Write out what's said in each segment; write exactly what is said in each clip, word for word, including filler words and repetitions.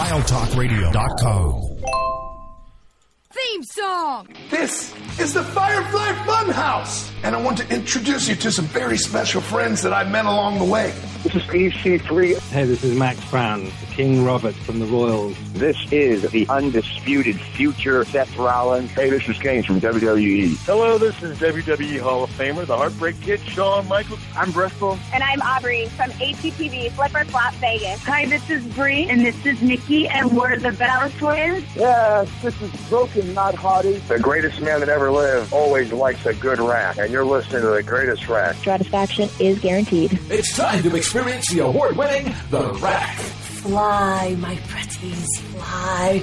wild talk radio dot com. Theme song! This is the Firefly Funhouse! And I want to introduce you to some very special friends that I've met along the way. This is E C three. Hey, this is Max Brown, King Robert from the Royals. This is the undisputed future Seth Rollins. Hey, this is Kane from W W E. Hello, this is W W E Hall of Famer, the Heartbreak Kid, Shawn Michaels. I'm Bristol. And I'm Aubrey from H G T V, Flipper Flop Vegas. Hi, this is Bree, and this is Nikki, and we're the Bella Twins. Yes, this is Broken, not Hottie. The greatest man that ever lived always likes a good rack, and you're listening to the greatest rack. Satisfaction is guaranteed. It's time to experience the award-winning The Rack. Fly, my pretties, fly.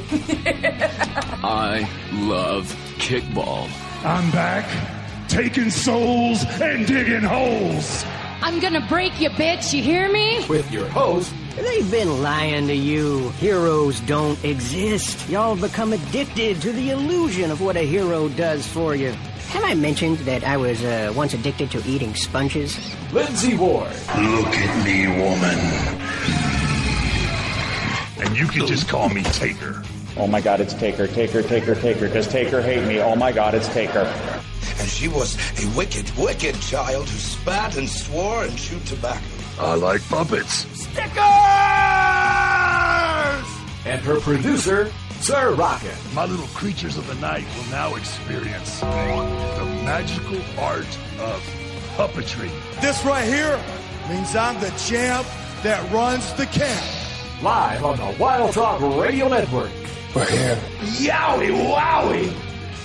I love kickball. I'm back, taking souls and digging holes. I'm gonna break you, bitch, you hear me? With your host, they've been lying to you. Heroes don't exist. Y'all become addicted to the illusion of what a hero does for you. Have I mentioned that I was uh, once addicted to eating sponges? Lindsay Ward. Look at me, woman. And you can just call me Taker. Oh my God, it's Taker, Taker, Taker, Taker. Does Taker hate me? Oh my God, it's Taker. And she was a wicked, wicked child who spat and swore and chewed tobacco. I like puppets. Stickers! And her producer, Sir Rocket. My little creatures of the night will now experience the magical art of puppetry. This right here means I'm the champ that runs the camp. Live on the Wild Talk Radio Network. We're here. Yowie wowie!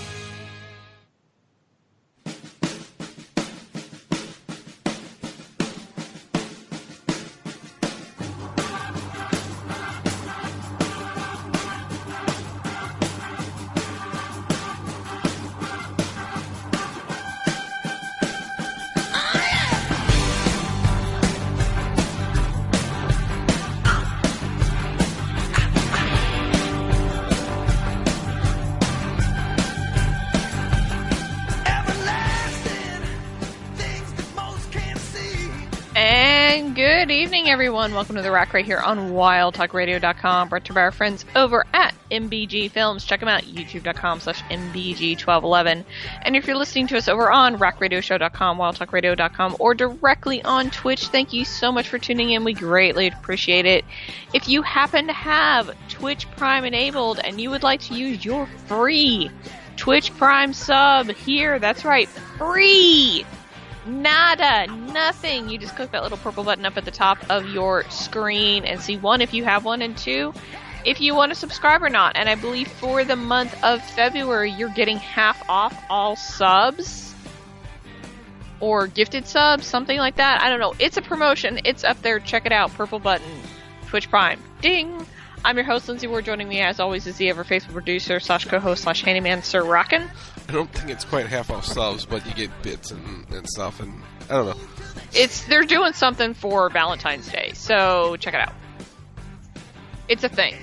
Good evening, everyone. Welcome to The Rack right here on wild talk radio dot com, brought to you by our friends over at M B G Films. Check them out, youtube dot com slash M B G twelve eleven. And if you're listening to us over on rack radio show dot com, wild talk radio dot com, or directly on Twitch, thank you so much for tuning in. We greatly appreciate it. If you happen to have Twitch Prime enabled and you would like to use your free Twitch Prime sub here, that's right, free! Nada, nothing. You just click that little purple button up at the top of your screen and see, one, if you have one, and two, if you want to subscribe or not. And I believe for the month of February, you're getting half off all subs or gifted subs, something like that. I don't know. It's a promotion. It's up there. Check it out. Purple button. Twitch Prime. Ding! I'm your host, Lindsay Ward. Joining me, as always, is the ever-faithful producer slash co-host slash handyman, Sir Rockin'. I don't think it's quite half off subs, but you get bits and, and stuff, and I don't know. It's they're doing something for Valentine's Day, so check it out. It's a thing.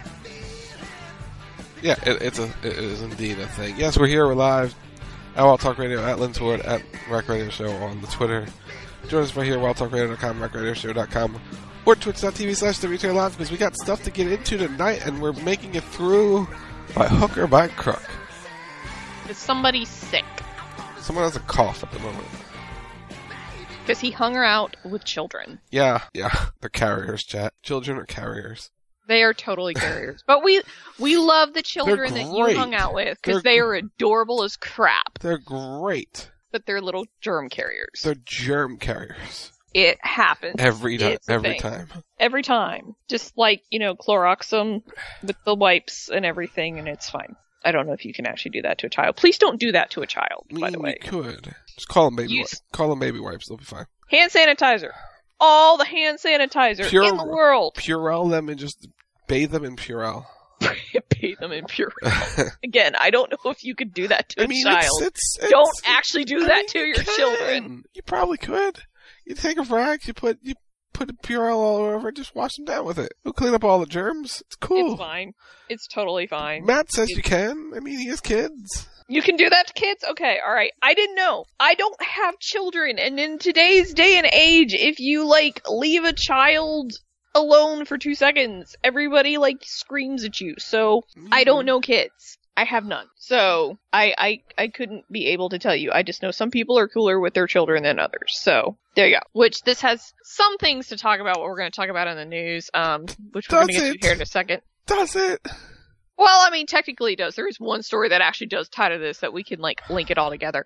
Yeah, it, it's a it is indeed a thing. Yes, we're here. We're live at Wild Talk Radio, at Lindsay Ward, at Rack Radio Show on the Twitter. Join us right here, wild talk radio dot com, rack radio show dot com, or twitch dot t v slash W T R Live, because we got stuff to get into tonight, and we're making it through by hook or by crook. Is somebody sick? Someone has a cough at the moment. Because he hung her out with children. Yeah, yeah. They're carriers, chat. Children are carriers. They are totally carriers. But we we love the children that you hung out with, because they are adorable as crap. They're great. But they're little germ carriers. They're germ carriers. It happens. Every time. Every time. Every time. Just like, you know, Clorox them with the wipes and everything, and it's fine. I don't know if you can actually do that to a child. Please don't do that to a child, I mean, by the way. You could. Just call them baby Use... wipes. Call them baby wipes. They'll be fine. Hand sanitizer. All the hand sanitizer Pure... in the world. Purell them and just bathe them in Purell. Bathe them in Purell. Again, I don't know if you could do that to I a mean, child. It's, it's, it's, don't actually do I that mean, to you your can. children. You probably could. You take a rag, you put you put a Purell all over it, just wash them down with it. We'll clean up all the germs. It's cool. It's fine. It's totally fine. Matt says it's... you can. I mean, he has kids. You can do that to kids? Okay, alright. I didn't know. I don't have children, and in today's day and age, if you, like, leave a child alone for two seconds, everybody, like, screams at you. So, mm-hmm. I don't know kids. I have none. So, I, I, I couldn't be able to tell you. I just know some people are cooler with their children than others. So, there you go. Which, this has some things to talk about, what we're going to talk about in the news, um, which we're going to get to here in a second. Does it? Well, I mean, technically it does. There is one story that actually does tie to this that we can, like, link it all together.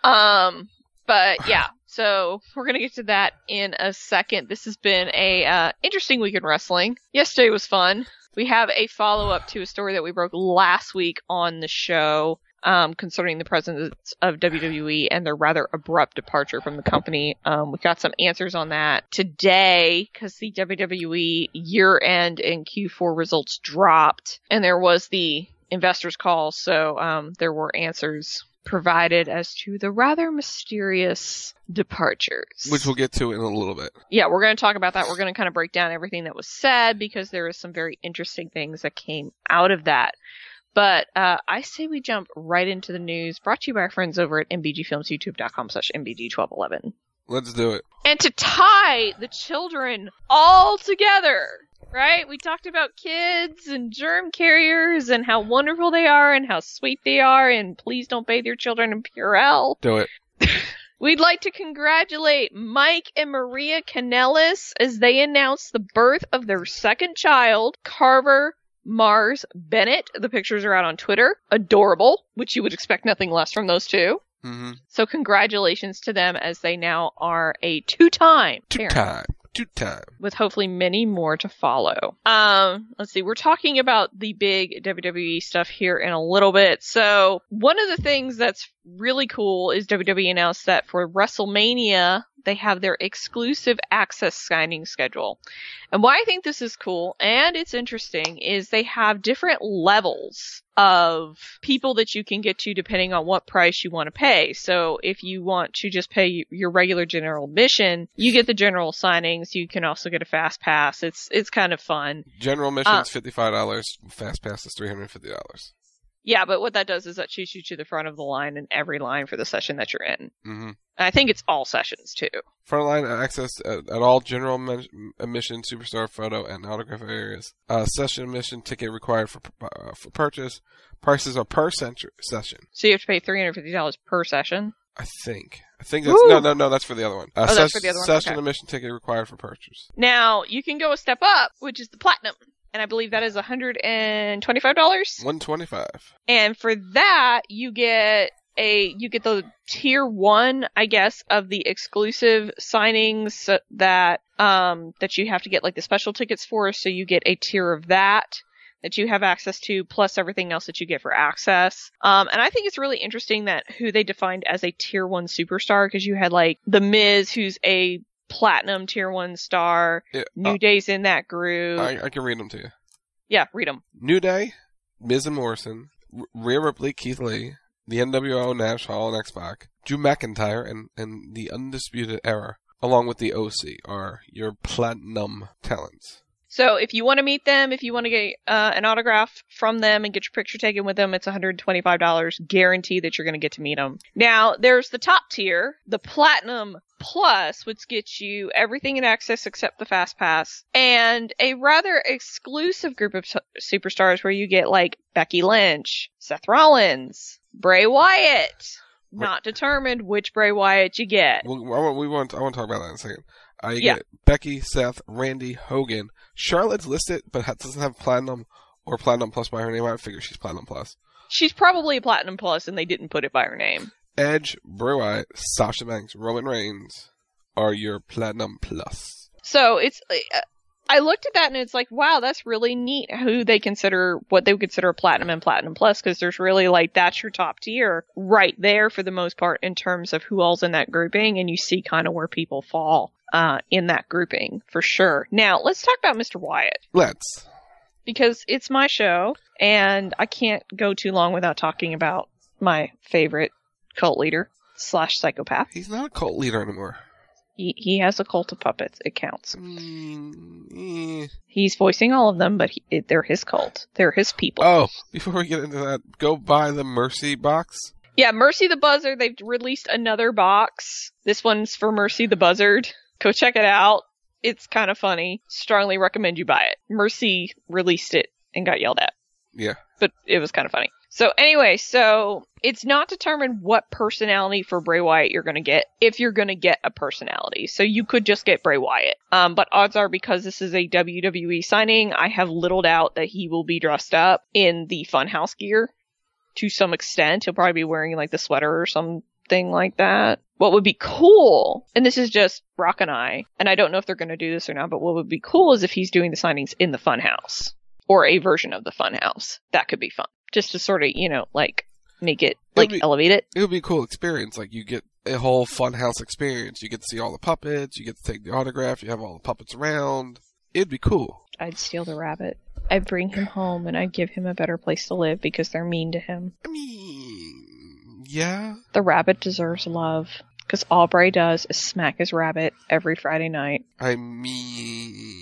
Um, but, yeah. So, we're going to get to that in a second. This has been a uh, interesting week in wrestling. Yesterday was fun. We have a follow-up to a story that we broke last week on the show um, concerning the presidents of W W E and their rather abrupt departure from the company. Um, we got some answers on that today because the W W E year-end and Q four results dropped, and there was the investors' call, so um, there were answers provided as to the rather mysterious departures. Which we'll get to in a little bit. Yeah, we're going to talk about that. We're going to kind of break down everything that was said because there is some very interesting things that came out of that. But uh, I say we jump right into the news, brought to you by our friends over at M B G Films, YouTube.com slash M B G twelve eleven. Let's do it. And to tie the children all together, right? We talked about kids and germ carriers and how wonderful they are and how sweet they are, and please don't bathe your children in Purell. Do it. We'd like to congratulate Mike and Maria Kanellis as they announced the birth of their second child, Carver Mars Bennett. The pictures are out on Twitter. Adorable, which you would expect nothing less from those two. Mm-hmm. So congratulations to them as they now are a two-time Two-time. parent. Two time. With hopefully many more to follow. Um, let's see. We're talking about the big W W E stuff here in a little bit. So one of the things that's really cool is W W E announced that for WrestleMania, they have their exclusive access signing schedule. And why I think this is cool and it's interesting is they have different levels of people that you can get to depending on what price you want to pay. So if you want to just pay your regular general admission, you get the general signings. You can also get a fast pass. It's it's kind of fun. General admission uh, is fifty-five dollars. Fast pass is three hundred fifty dollars. Yeah, but what that does is that shoots you to the front of the line in every line for the session that you're in. Mm-hmm. I think it's all sessions, too. Front line access at, at all general men- admission, superstar photo, and autograph areas. Uh, session admission ticket required for uh, for purchase. Prices are per centri- session. So you have to pay three hundred fifty dollars per session? I think. I think that's... Woo! No, no, no, that's for the other one. Uh, oh, that's ses- for the other one? Session okay. admission ticket required for purchase. Now, you can go a step up, which is the platinum. And I believe that is one hundred twenty-five dollars. one hundred twenty-five dollars. And for that, you get a you get the tier one, I guess, of the exclusive signings that um that you have to get like the special tickets for. So you get a tier of that that you have access to, plus everything else that you get for access. Um, and I think it's really interesting that who they defined as a tier one superstar, because you had like The Miz, who's a platinum tier one star. Yeah, New uh, Day's in that group. I, I can read them to you. Yeah, read them. New Day, Miz and Morrison, R- Rhea Ripley, Keith Lee, the N W O, Nash Hall, and X-Pac, Drew McIntyre, and, and the Undisputed Era, along with the O C, are your platinum talents. So if you want to meet them, if you want to get uh, an autograph from them and get your picture taken with them, it's one hundred twenty-five dollars. Guarantee that you're going to get to meet them. Now, there's the top tier, the Platinum Plus, which gets you everything in access except the Fast Pass, and a rather exclusive group of su- superstars where you get like Becky Lynch, Seth Rollins, Bray Wyatt. Not determined which Bray Wyatt you get. Well, I want, we want, I want to talk about that in a second. Uh, you yeah. get Becky, Seth, Randy, Hogan. Charlotte's listed, but doesn't have Platinum or Platinum Plus by her name. I figure she's Platinum Plus. She's probably a Platinum Plus, and they didn't put it by her name. Edge, Bray Wyatt, Sasha Banks, Roman Reigns are your Platinum Plus. So it's... Uh, I looked at that and it's like, wow, that's really neat who they consider, what they would consider a Platinum and Platinum Plus, because there's really like, that's your top tier right there for the most part in terms of who all's in that grouping, and you see kind of where people fall uh, in that grouping for sure. Now, let's talk about Mister Wyatt. Let's. Because it's my show, and I can't go too long without talking about my favorite cult leader slash psychopath. He's not a cult leader anymore. He he has a cult of puppets. It counts. Mm-hmm. He's voicing all of them, but he, it, they're his cult. They're his people. Oh, before we get into that, go buy the Mercy box. Yeah, Mercy the Buzzard. They've released another box. This one's for Mercy the Buzzard. Go check it out. It's kind of funny. Strongly recommend you buy it. Mercy released it and got yelled at. Yeah. But it was kind of funny. So anyway, so it's not determined what personality for Bray Wyatt you're going to get if you're going to get a personality. So you could just get Bray Wyatt. Um, but odds are, because this is a W W E signing, I have little doubt that he will be dressed up in the Funhouse gear to some extent. He'll probably be wearing like the sweater or something like that. What would be cool, and this is just Rock and I, and I don't know if they're going to do this or not, but what would be cool is if he's doing the signings in the Funhouse. Or a version of the Funhouse. That could be fun. Just to sort of, you know, like, make it, like, be, elevate it. It would be a cool experience. Like, you get a whole Funhouse experience. You get to see all the puppets. You get to take the autograph. You have all the puppets around. It'd be cool. I'd steal the rabbit. I'd bring him home, and I'd give him a better place to live because they're mean to him. I mean, yeah. The rabbit deserves love. Because all Bray does is smack his rabbit every Friday night. I mean...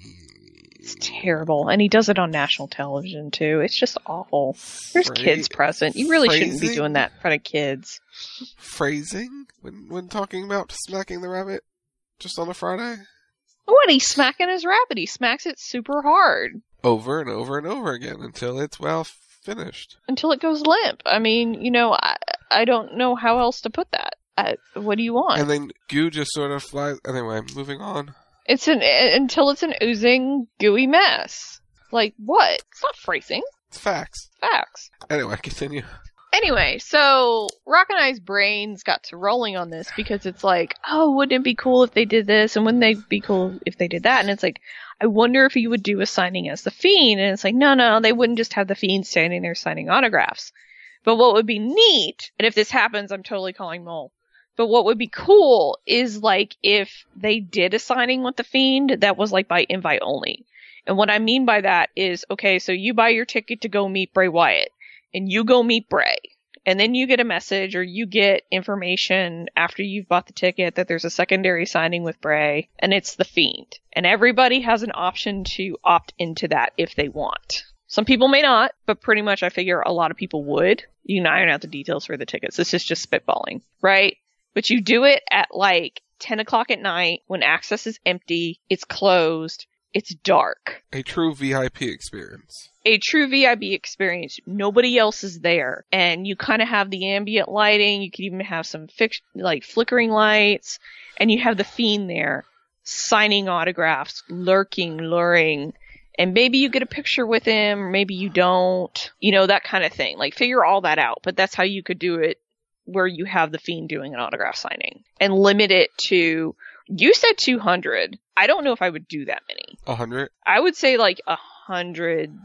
It's terrible. And he does it on national television, too. It's just awful. There's Fra- kids present. You really phrasing? shouldn't be doing that in front of kids. Phrasing? When when talking about smacking the rabbit? Just on a Friday? What? He's smacking his rabbit. He smacks it super hard. Over and over and over again until it's, well, finished. Until it goes limp. I mean, you know, I, I don't know how else to put that. I, what do you want? And then goo just sort of flies. Anyway, moving on. It's an until it's an oozing, gooey mess. Like what? It's not phrasing. It's facts. Facts. Anyway, continue. Anyway, so Rock and I's brains got to rolling on this because it's like, oh, wouldn't it be cool if they did this? And wouldn't they be cool if they did that? And it's like, I wonder if he would do a signing as the Fiend. And it's like, no, no, they wouldn't just have the Fiend standing there signing autographs. But what would be neat, and if this happens, I'm totally calling Mole. But what would be cool is, like, if they did a signing with the Fiend that was, like, by invite only. And what I mean by that is, okay, so you buy your ticket to go meet Bray Wyatt, and you go meet Bray. And then you get a message, or you get information after you've bought the ticket that there's a secondary signing with Bray, and it's the Fiend. And everybody has an option to opt into that if they want. Some people may not, but pretty much I figure a lot of people would. You can iron out the details for the tickets. This is just spitballing, right? But you do it at like ten o'clock at night when access is empty, it's closed, it's dark. A true V I P experience. A true V I P experience. Nobody else is there. And you kind of have the ambient lighting. You could even have some fix- like flickering lights. And you have the Fiend there signing autographs, lurking, luring. And maybe you get a picture with him, or maybe you don't. You know, that kind of thing. Like, figure all that out. But that's how you could do it, where you have the Fiend doing an autograph signing. And limit it to, you said two hundred. I don't know if I would do that many. one hundred? I would say like one hundred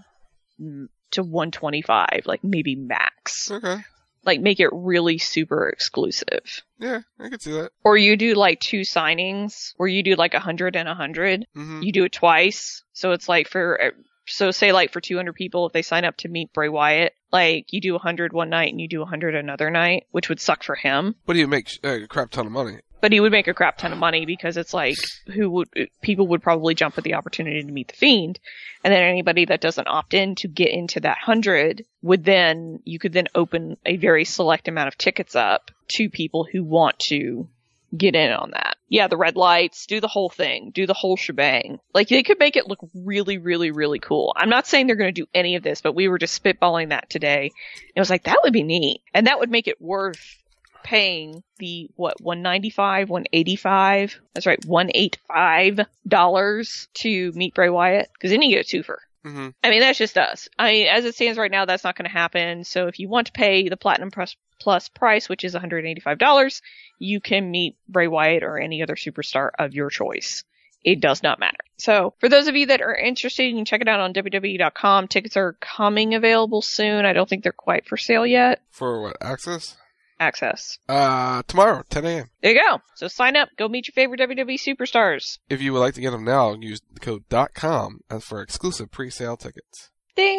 to one twenty-five, like maybe max. Okay. Like, make it really super exclusive. Yeah, I could see that. Or you do like two signings, where you do like one hundred and one hundred. Mm-hmm. You do it twice. So it's like for, so say like for two hundred people, if they sign up to meet Bray Wyatt, like you do one hundred one night and you do one hundred another night, which would suck for him. But do you make a crap ton of money? But he would make a crap ton of money because it's like, who would, people would probably jump at the opportunity to meet the Fiend. And then anybody that doesn't opt in to get into that hundred would then, you could then open a very select amount of tickets up to people who want to get in on that. Yeah, the red lights, do the whole thing, do the whole shebang. Like, they could make it look really, really, really cool. I'm not saying they're going to do any of this, but we were just spitballing that today. It was like, that would be neat. And that would make it worth paying the, what, one ninety-five, one eighty-five? That's right, one eighty-five dollars to meet Bray Wyatt. Because then you get a twofer. Mm-hmm. I mean, that's just us. I mean, as it stands right now, that's not going to happen. So if you want to pay the Platinum Plus, plus price, which is one hundred eighty-five dollars, you can meet Bray Wyatt or any other superstar of your choice. It does not matter. So for those of you that are interested, you can check it out on W W E dot com. Tickets are coming available soon. I don't think they're quite for sale yet. For what, access? Access. Uh, tomorrow, ten a.m. There you go. So sign up. Go meet your favorite W W E superstars. If you would like to get them now, use the code .com as for exclusive pre-sale tickets.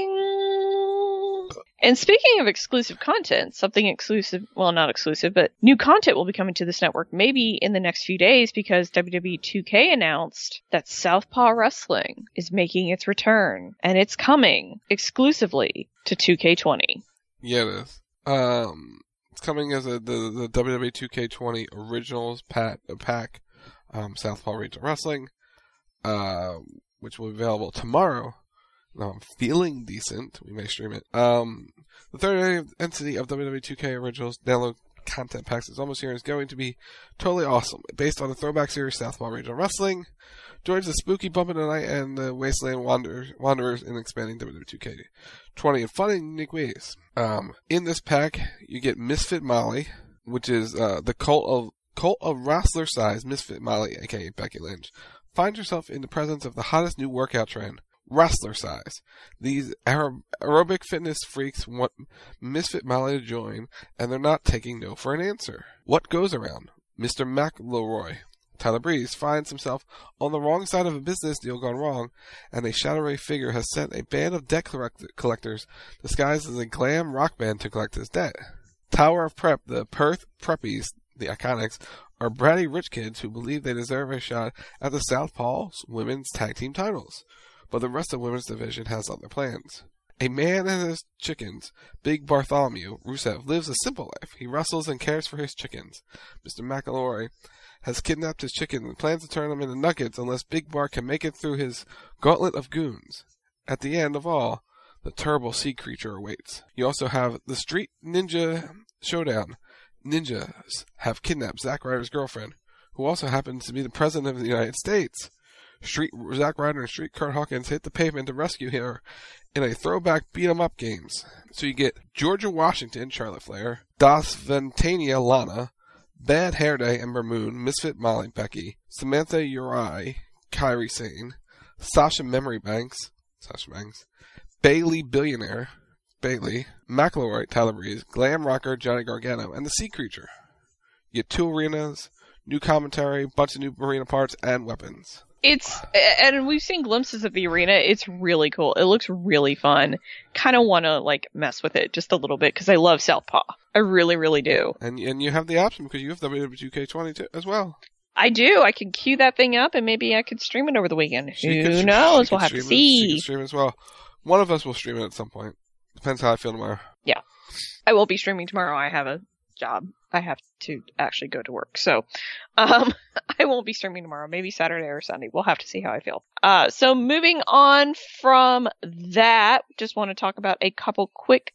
Ding! And speaking of exclusive content, something exclusive, well, not exclusive, but new content will be coming to this network maybe in the next few days because W W E two K announced that Southpaw Wrestling is making its return. And it's coming exclusively to two K twenty. Yeah, it is. Um... It's coming as a, the, the W W E two K twenty Originals pack, pack um, Southpaw Regional Wrestling. uh, which will be available tomorrow. Now I'm feeling decent. We may stream it. Um, the third entity of W W E two K Originals download content packs is almost here and is going to be totally awesome. Based on the throwback series Southpaw Regional Wrestling, joins the spooky Bump in the Night and the Wasteland Wanderers, Wanderers in expanding W W E two K twenty in fun and unique ways. Um, in this pack, you get Misfit Molly, which is uh, the cult of cult of wrestler size Misfit Molly, aka Becky Lynch, finds herself in the presence of the hottest new workout trend. Wrestler size. These aer- aerobic fitness freaks want Misfit Molly to join, and they're not taking no for an answer. What goes around? Mister McElroy, Tyler Breeze, finds himself on the wrong side of a business deal gone wrong, and a shadowy figure has sent a band of debt collect- collectors disguised as a glam rock band to collect his debt. Tower of Prep, the Perth Preppies, the Iconics, are bratty rich kids who believe they deserve a shot at the Southpaw's women's tag team titles. But the rest of the women's division has other plans. A man and his chickens, Big Bartholomew Rusev, lives a simple life. He wrestles and cares for his chickens. Mister McElroy has kidnapped his chickens and plans to turn them into nuggets unless Big Bar can make it through his gauntlet of goons. At the end of all, the terrible sea creature awaits. You also have the Street Ninja Showdown. Ninjas have kidnapped Zack Ryder's girlfriend, who also happens to be the President of the United States. Street Zack Ryder and Street Kurt Hawkins hit the pavement to rescue her in a throwback beat-em-up games. So you get Georgia Washington, Charlotte Flair, Das Ventania, Lana, Bad Hair Day, Ember Moon, Misfit Molly, Becky, Samantha Uri, Kairi Sane, Sasha Memory Banks, Sasha Banks, Bailey Billionaire, Bailey, McElroy, Tyler Breeze, Glam Rocker, Johnny Gargano, and the Sea Creature. You get two arenas, new commentary, bunch of new arena parts, and weapons. It's, and we've seen glimpses of the arena. It's really cool. It looks really fun. Kind of want to, like, mess with it just a little bit because I love Southpaw. I really, really do. And and you have the option because you have W W E two K twenty as well. I do. I can queue that thing up and maybe I could stream it over the weekend. She Who could, knows? She we'll have to it, see. She can stream it as well. One of us will stream it at some point. Depends how I feel tomorrow. Yeah. I won't be streaming tomorrow. I have a job. I have to actually go to work. So, um, I won't be streaming tomorrow. Maybe Saturday or Sunday. We'll have to see how I feel. Uh, so moving on from that, just want to talk about a couple quick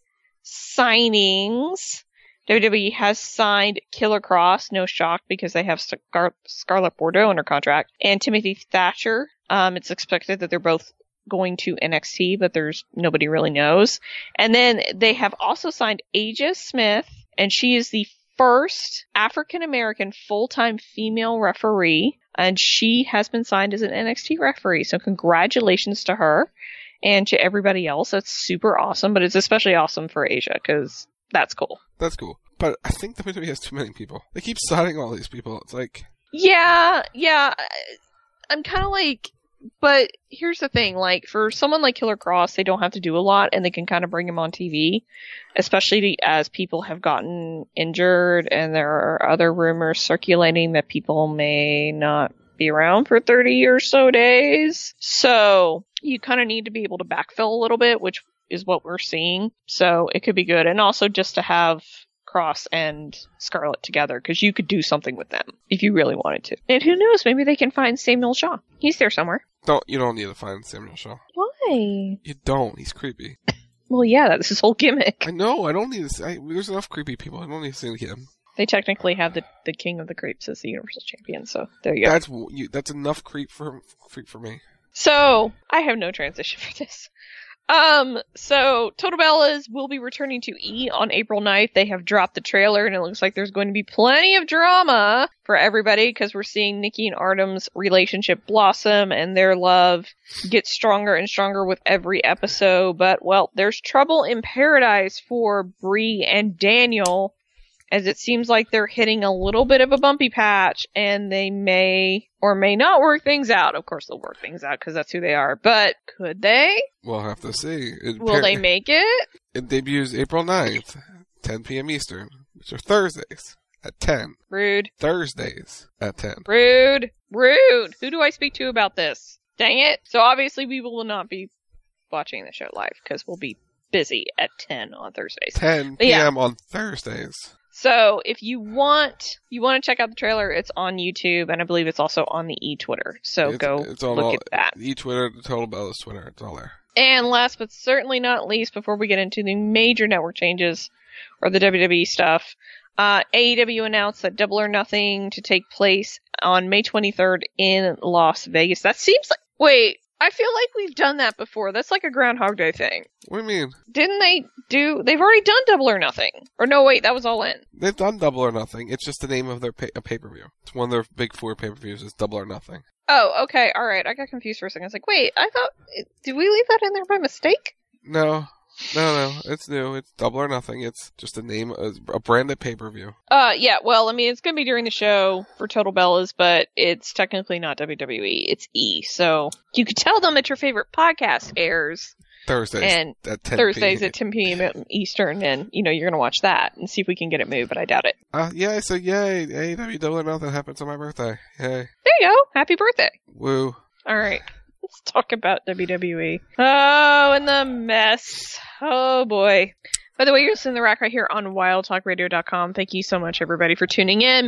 signings. W W E has signed Killer Cross. No shock because they have Scar- Scarlett Bordeaux under contract and Timothy Thatcher. Um, it's expected that they're both going to N X T, but there's nobody really knows. And then they have also signed Aja Smith, and she is the first African-American full-time female referee, and she has been signed as an N X T referee. So congratulations to her and to everybody else. That's super awesome, but it's especially awesome for Aja because that's cool. That's cool. But I think W W E has too many people. They keep signing all these people. It's like... Yeah, yeah. I'm kind of like... But here's the thing, like, for someone like Killer Cross, they don't have to do a lot, and they can kind of bring him on T V, especially as people have gotten injured, and there are other rumors circulating that people may not be around for thirty or so days. So, you kind of need to be able to backfill a little bit, which is what we're seeing. So, it could be good. And also just to have Cross and Scarlett together, because you could do something with them if you really wanted to. And who knows, maybe they can find Samuel Shaw. He's there somewhere. Don't you don't need to find Samuel Shaw. Why? You don't. He's creepy. Well, yeah, that's his whole gimmick. I know. I don't need to see. I, there's enough creepy people. I don't need to see him. They technically have the, the King of the Creeps as the Universal Champion, so there you go. That's you, that's enough creep for creep for me. So I have no transition for this. Um, so Total Bellas will be returning to E on April ninth. They have dropped the trailer and it looks like there's going to be plenty of drama for everybody because we're seeing Nikki and Artem's relationship blossom and their love get stronger and stronger with every episode. But, well, there's trouble in paradise for Bree and Daniel as it seems like they're hitting a little bit of a bumpy patch and they may or may not work things out. Of course they'll work things out because that's who they are. But could they? We'll have to see. It Will they make it? It debuts April ninth, ten p.m. Eastern, which are Thursdays at ten. Rude. Thursdays at ten. Rude. Rude. Who do I speak to about this? Dang it. So obviously we will not be watching the show live because we'll be busy at ten on Thursdays. ten p.m. Yeah. on Thursdays. So if you want you want to check out the trailer, it's on YouTube, and I believe it's also on the eTwitter. So it's, go it's all, look all, at that. eTwitter, the Total Bellas Twitter, it's all there. And last but certainly not least, before we get into the major network changes or the W W E stuff, uh, A E W announced that Double or Nothing to take place on May twenty-third in Las Vegas. That seems like wait. I feel like we've done that before. That's like a Groundhog Day thing. What do you mean? Didn't they do... They've already done Double or Nothing. Or no, wait, that was All In. They've done Double or Nothing. It's just the name of their pay- a pay-per-view. It's one of their big four pay-per-views is Double or Nothing. Oh, okay, alright. I got confused for a second. I was like, wait, I thought... Did we leave that in there by mistake? No. No, no. It's new. It's Double or Nothing. It's just a name, a branded pay-per-view. Uh, yeah, well, I mean, it's gonna be during the show for Total Bellas, but it's technically not W W E. It's E, so you could tell them that your favorite podcast airs. Thursdays and at ten Thursdays p.m. at ten p.m. Eastern, and, you know, you're gonna watch that and see if we can get it moved, but I doubt it. Uh, yeah, so yay, A E W Double or Nothing happens on my birthday. Yay. There you go. Happy birthday. Woo. Alright. Let's talk about W W E. Oh, and the mess. Oh, boy. By the way, you're listening to The Rack right here on wild talk radio dot com. Thank you so much, everybody, for tuning in.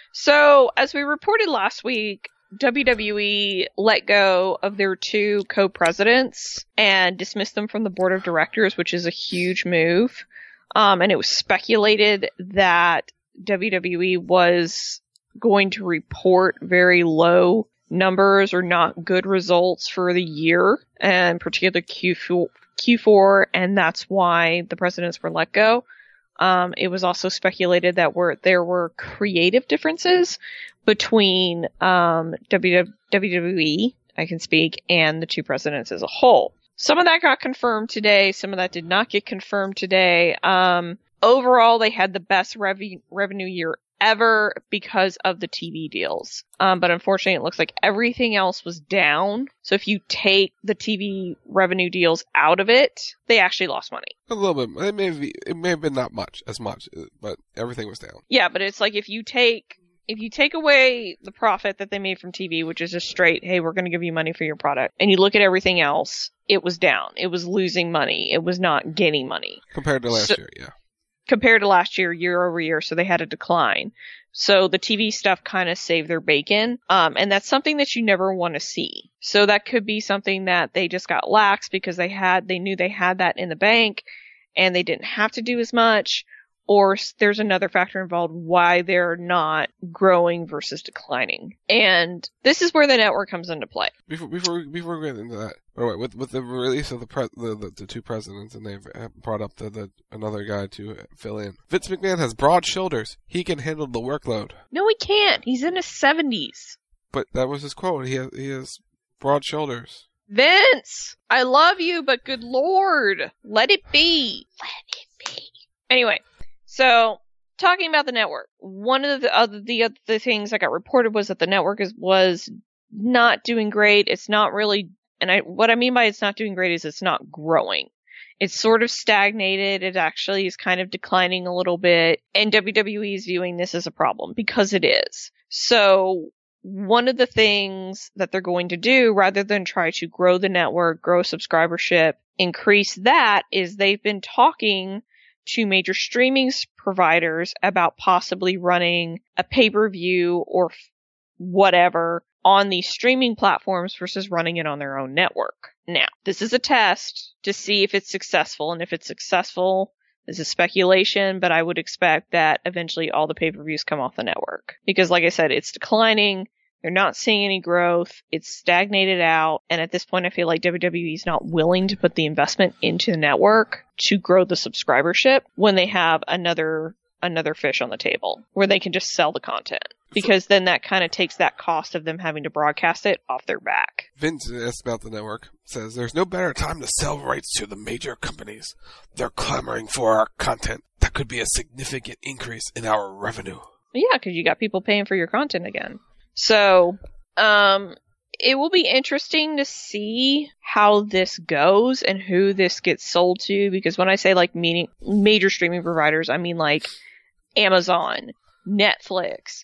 So, as we reported last week, W W E let go of their two co-presidents and dismissed them from the board of directors, which is a huge move. Um, and it was speculated that W W E was going to report very low numbers or not good results for the year, and particularly Q four, Q four, and that's why the presidents were let go. Um, it was also speculated that were, there were creative differences between um, W W E, I can speak, and the two presidents as a whole. Some of that got confirmed today. Some of that did not get confirmed today. Um, overall, they had the best rev- revenue year ever because of the T V deals. Um, but unfortunately, it looks like everything else was down. So if you take the T V revenue deals out of it, they actually lost money. A little bit. It may be, it may have been not much, as much, but everything was down. Yeah, but it's like if you take, if you take away the profit that they made from T V, which is just straight, hey, we're going to give you money for your product, and you look at everything else, it was down. It was losing money. It was not gaining money. Compared to last so, year, yeah. Compared to last year, year over year, so they had a decline. So the T V stuff kind of saved their bacon, um, and that's something that you never want to see. So that could be something that they just got lax because they had, they knew they had that in the bank, and they didn't have to do as much. Or there's another factor involved why they're not growing versus declining. And this is where the network comes into play. Before before before we get into that, by the way, with with the release of the pre- the, the the two presidents, and they've brought up the, the another guy to fill in. Vince McMahon has broad shoulders. He can handle the workload. No, he can't. He's in his seventies. But that was his quote. He has he has broad shoulders. Vince, I love you, but good Lord, let it be. Let it be. Anyway. So, talking about the network, one of the other the other things that got reported was that the network is was not doing great. It's not really, and I what I mean by it's not doing great is it's not growing. It's sort of stagnated. It actually is kind of declining a little bit, and W W E is viewing this as a problem because it is. So, one of the things that they're going to do, rather than try to grow the network, grow subscribership, increase that, is they've been talking to major streaming providers about possibly running a pay-per-view or f- whatever on these streaming platforms versus running it on their own network. Now, this is a test to see if it's successful, and if it's successful, this is speculation, but I would expect that eventually all the pay-per-views come off the network. Because like I said, it's declining. They're not seeing any growth. It's stagnated out. And at this point, I feel like W W E is not willing to put the investment into the network to grow the subscribership when they have another another fish on the table where they can just sell the content. Because then that kind of takes that cost of them having to broadcast it off their back. Vince asked about the network. Says, there's no better time to sell rights to the major companies. They're clamoring for our content. That could be a significant increase in our revenue. Yeah, because you got people paying for your content again. So, um, it will be interesting to see how this goes and who this gets sold to, because when I say like meaning major streaming providers, I mean like Amazon, Netflix,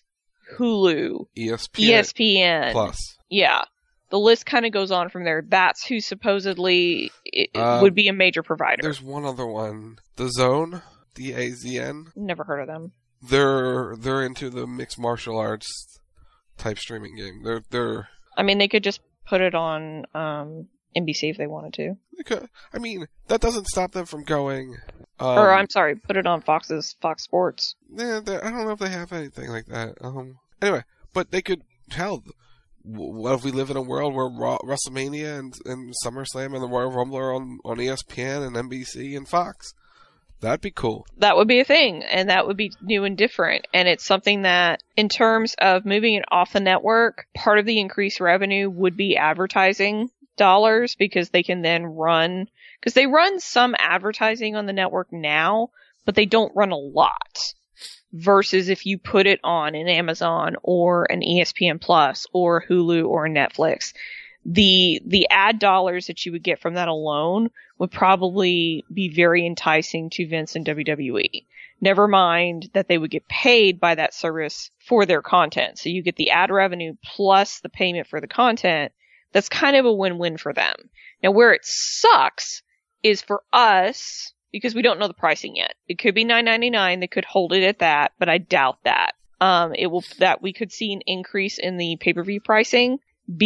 Hulu, E S P N, E S P N. Plus. Yeah. The list kind of goes on from there. That's who supposedly it, uh, would be a major provider. There's one other one. The Zone, D A Z N. Never heard of them. they're they're into the mixed martial arts type streaming game. They're they're. I mean, they could just put it on um, N B C if they wanted to. They could. I mean, that doesn't stop them from going. Um, or I'm sorry, put it on Fox's Fox Sports. Yeah, I don't know if they have anything like that. Um. Anyway, but they could. Hell, what if we live in a world where Raw, WrestleMania and, and SummerSlam and the Royal Rumble are on, on E S P N and N B C and Fox? That'd be cool. That would be a thing, and that would be new and different. And it's something that, in terms of moving it off the network, part of the increased revenue would be advertising dollars, because they can then run, because they run some advertising on the network now, but they don't run a lot. Versus if you put it on an Amazon or an E S P N Plus or Hulu or Netflix, the the ad dollars that you would get from that alone would probably be very enticing to Vince and W W E. Never mind that they would get paid by that service for their content. So you get the ad revenue plus the payment for the content. That's kind of a win-win for them. Now, where it sucks is for us, because we don't know the pricing yet. It could be nine ninety-nine. They could hold it at that, but I doubt that. Um, it will, that we could see an increase in the pay-per-view pricing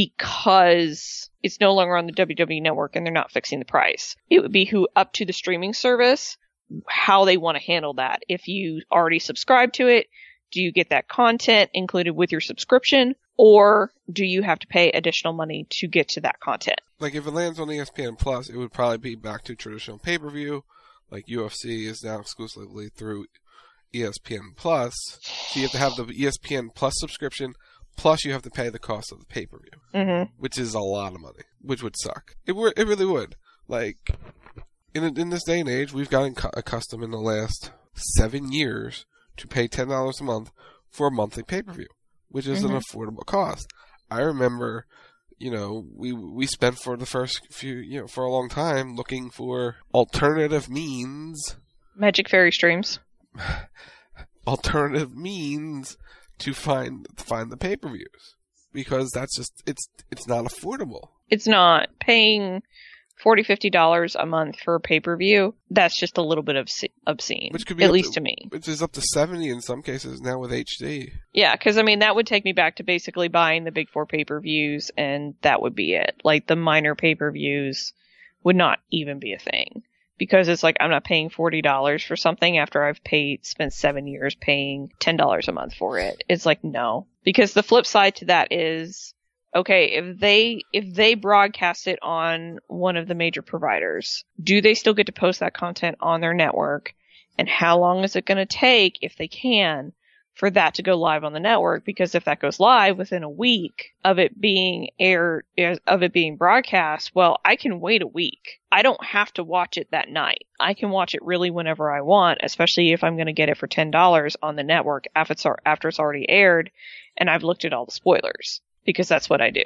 because it's no longer on the W W E network and they're not fixing the price. It would be who up to the streaming service, how they want to handle that. If you already subscribe to it, do you get that content included with your subscription, or do you have to pay additional money to get to that content? Like if it lands on E S P N Plus, it would probably be back to traditional pay-per-view. Like U F C is now exclusively through E S P N Plus. So you have to have the E S P N Plus subscription, plus you have to pay the cost of the pay-per-view, mm-hmm. which is a lot of money, which would suck. It would, it really would. Like, in in this day and age, we've gotten accustomed in the last seven years to pay ten dollars a month for a monthly pay-per-view, which is mm-hmm. an affordable cost. I remember, you know, we we spent for the first few, you know, for a long time looking for alternative means. Magic Fairy Streams. Alternative means to find find the pay-per-views, because that's just it's it's not affordable. It's not. Paying forty dollars, fifty dollars a month for a pay-per-view, that's just a little bit obscene, obscene which could be at least to, to me. Which is up to seventy in some cases now with H D. Yeah, because, I mean, that would take me back to basically buying the big four pay-per-views, and that would be it. Like, the minor pay-per-views would not even be a thing. Because it's like, I'm not paying forty dollars for something after I've paid, spent seven years paying ten dollars a month for it. It's like, no. Because the flip side to that is, okay, if they, if they broadcast it on one of the major providers, do they still get to post that content on their network? And how long is it going to take, if they can, for that to go live on the network? Because if that goes live within a week of it being aired, of it being broadcast, well, I can wait a week. I don't have to watch it that night. I can watch it really whenever I want, especially if I'm going to get it for ten dollars on the network after it's, after it's already aired and I've looked at all the spoilers, because that's what I do.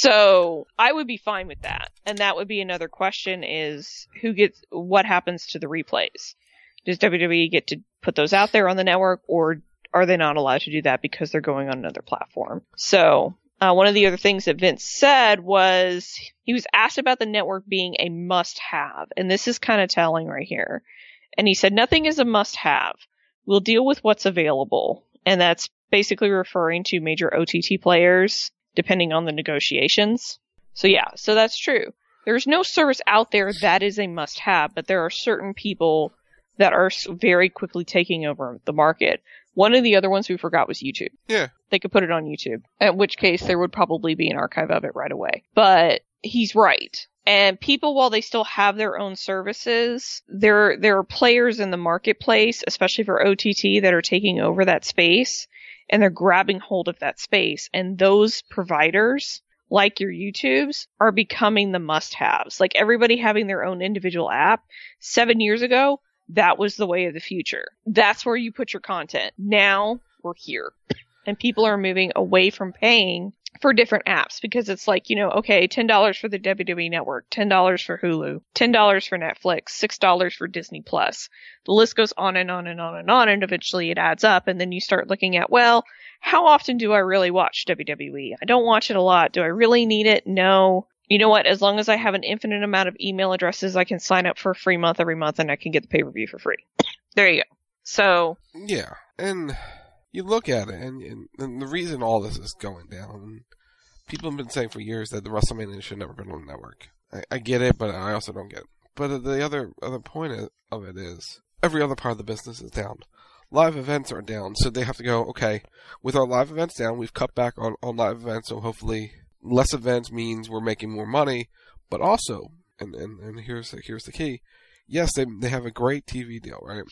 So I would be fine with that. And that would be another question, is who gets, what happens to the replays? Does W W E get to put those out there on the network, or are they not allowed to do that because they're going on another platform? So, uh, one of the other things that Vince said was, he was asked about the network being a must-have, and this is kind of telling right here. And he said, nothing is a must-have. We'll deal with what's available. And that's basically referring to major O T T players, depending on the negotiations. So yeah, so that's true. There's no service out there that is a must-have, but there are certain people that are very quickly taking over the market. One of the other ones we forgot was YouTube. Yeah. They could put it on YouTube, in which case there would probably be an archive of it right away. But he's right. And people, while they still have their own services, there there are players in the marketplace, especially for O T T, that are taking over that space, and they're grabbing hold of that space. And those providers, like your YouTubes, are becoming the must-haves. Like everybody having their own individual app. Seven years ago, that was the way of the future. That's where you put your content. Now we're here. And people are moving away from paying for different apps, because it's like, you know, okay, ten dollars for the W W E Network, ten dollars for Hulu, ten dollars for Netflix, six dollars for Disney Plus. The list goes on and on and on and on, and eventually it adds up, and then you start looking at, well, how often do I really watch W W E? I don't watch it a lot. Do I really need it? No. You know what? As long as I have an infinite amount of email addresses, I can sign up for a free month every month and I can get the pay-per-view for free. There you go. So yeah, and you look at it, and, and, and the reason all this is going down, and people have been saying for years that the WrestleMania should never been on the network. I, I get it, but I also don't get it. But the other other point of it is every other part of the business is down. Live events are down, so they have to go, okay, with our live events down, we've cut back on, on live events, so hopefully less events means we're making more money, but also, and, and, and here's the, here's the key, yes, they they have a great T V deal, right?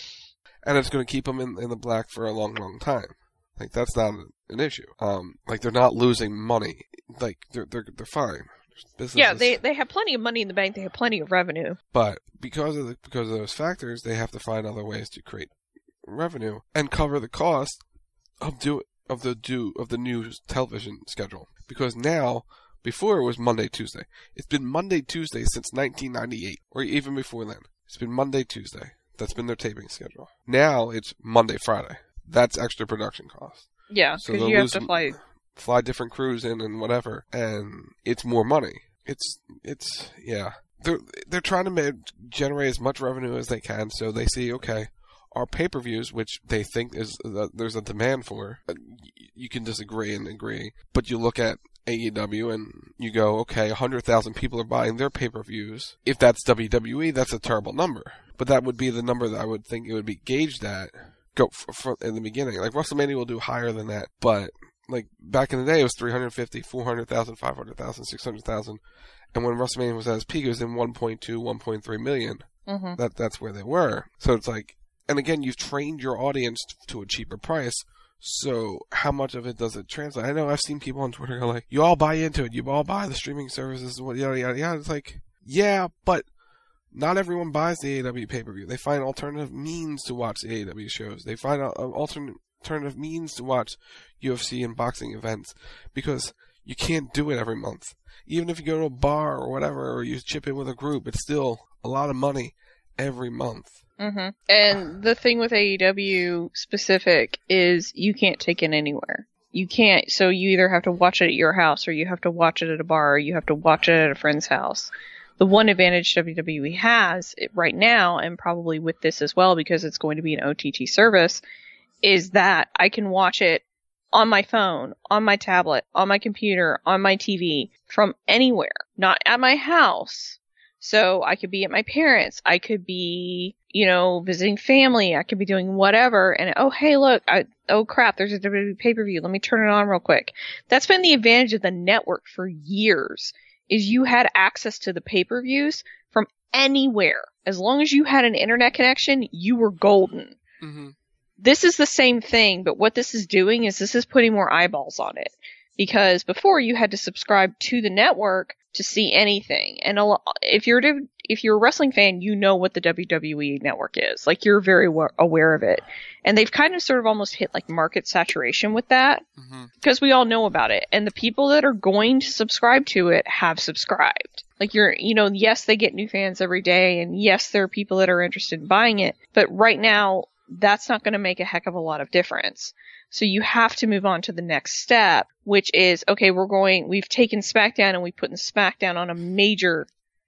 And it's going to keep them in, in the black for a long, long time. Like, that's not an issue. Um, like, they're not losing money. Like, they're they're they're fine. Businesses. Yeah, they they have plenty of money in the bank. They have plenty of revenue. But because of the, because of those factors, they have to find other ways to create revenue and cover the cost of do of the do of the new television schedule. Because now, before it was Monday, Tuesday. It's been Monday, Tuesday since nineteen ninety-eight, or even before then. It's been Monday, Tuesday. That's been their taping schedule. Now it's Monday, Friday. That's extra production cost. Yeah, because so you have to fly fly different crews in and whatever, and it's more money. It's it's yeah. They're they're trying to make, generate as much revenue as they can, so they see, okay, our pay-per-views, which they think is uh, there's a demand for. Uh, you can disagree and agree, but you look at A E W and you go, okay, one hundred thousand people are buying their pay-per-views. If that's W W E, that's a terrible number. But that would be the number that I would think it would be gauged at go for, for, in the beginning. Like, WrestleMania will do higher than that, but like back in the day, it was three hundred fifty, four hundred thousand, five hundred thousand, six hundred thousand. And when WrestleMania was at its peak, it was in one point two, one point three million. Mm-hmm. That That's where they were. So it's like, and again, you've trained your audience to a cheaper price. So how much of it does it translate? I know I've seen people on Twitter go like, you all buy into it. You all buy the streaming services, yada, yada, yada. It's like, yeah, but not everyone buys the A E W pay-per-view. They find alternative means to watch the A E W shows. They find alternate alternative means to watch U F C and boxing events because you can't do it every month. Even if you go to a bar or whatever, or you chip in with a group, it's still a lot of money every month. Mm-hmm. And the thing with A E W specific is you can't take it anywhere. You can't, so you either have to watch it at your house, or you have to watch it at a bar, or you have to watch it at a friend's house. The one advantage W W E has right now, and probably with this as well because it's going to be an O T T service, is that I can watch it on my phone, on my tablet, on my computer, on my T V, from anywhere, not at my house. So I could be at my parents', I could be, you know, visiting family, I could be doing whatever, and oh, hey, look, I, oh crap, there's a W W E pay-per-view, let me turn it on real quick. That's been the advantage of the network for years, is you had access to the pay-per-views from anywhere. As long as you had an internet connection, you were golden. Mm-hmm. This is the same thing, but what this is doing is this is putting more eyeballs on it. Because before you had to subscribe to the network to see anything. And a lo- if you're to, if you're a wrestling fan, you know what the W W E network is. Like, you're very w- aware of it. And they've kind of sort of almost hit like market saturation with that. Mm-hmm. Because we all know about it. And the people that are going to subscribe to it have subscribed. Like, you're, you know, yes, they get new fans every day. And yes, there are people that are interested in buying it. But right now, that's not going to make a heck of a lot of difference. So you have to move on to the next step, which is, okay, we're going, we've taken SmackDown and we've put SmackDown on a major,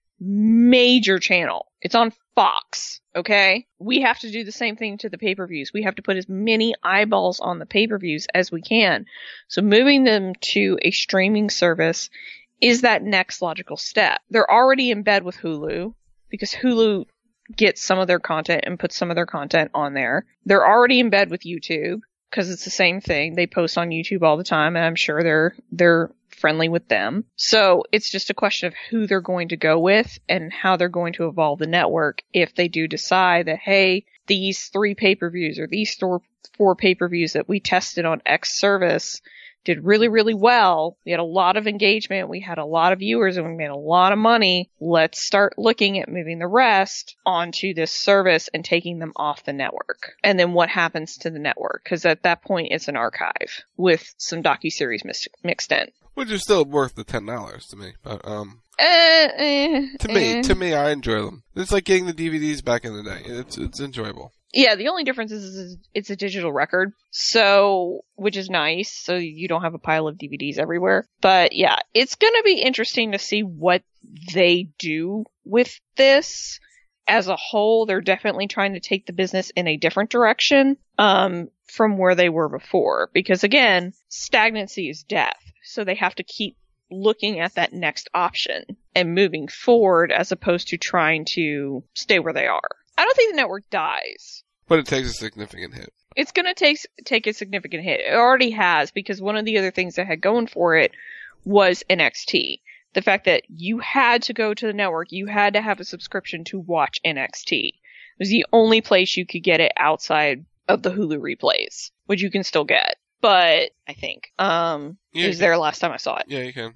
major channel. It's on Fox, okay? We have to do the same thing to the pay-per-views. We have to put as many eyeballs on the pay-per-views as we can. So moving them to a streaming service is that next logical step. They're already in bed with Hulu because Hulu gets some of their content and puts some of their content on there. They're already in bed with YouTube, because it's the same thing. They post on YouTube all the time, and I'm sure they're they're friendly with them. So it's just a question of who they're going to go with and how they're going to evolve the network if they do decide that, hey, these three pay-per-views or these four, four pay-per-views that we tested on X service did really, really well. We had a lot of engagement. We had a lot of viewers and we made a lot of money. Let's start looking at moving the rest onto this service and taking them off the network. And then what happens to the network? Because at that point, it's an archive with some docuseries mis- mixed in. Which is still worth the ten dollars to me. But, um, uh, eh, to me, eh. to me, I enjoy them. It's like getting the D V Ds back in the day. It's, it's enjoyable. Yeah, the only difference is, is it's a digital record, so, which is nice, so you don't have a pile of D V Ds everywhere. But yeah, it's gonna be interesting to see what they do with this. as a whole, they're definitely trying to take the business in a different direction um, from where they were before. Because again, stagnancy is death. So they have to keep looking at that next option and moving forward as opposed to trying to stay where they are. I don't think the network dies. But it takes a significant hit. It's going to take take a significant hit. It already has, because one of the other things that had going for it was N X T. The fact that you had to go to the network, you had to have a subscription to watch N X T. It was the only place you could get it outside of the Hulu replays, which you can still get. But I think um yeah, it was there last time I saw it. Yeah, you can.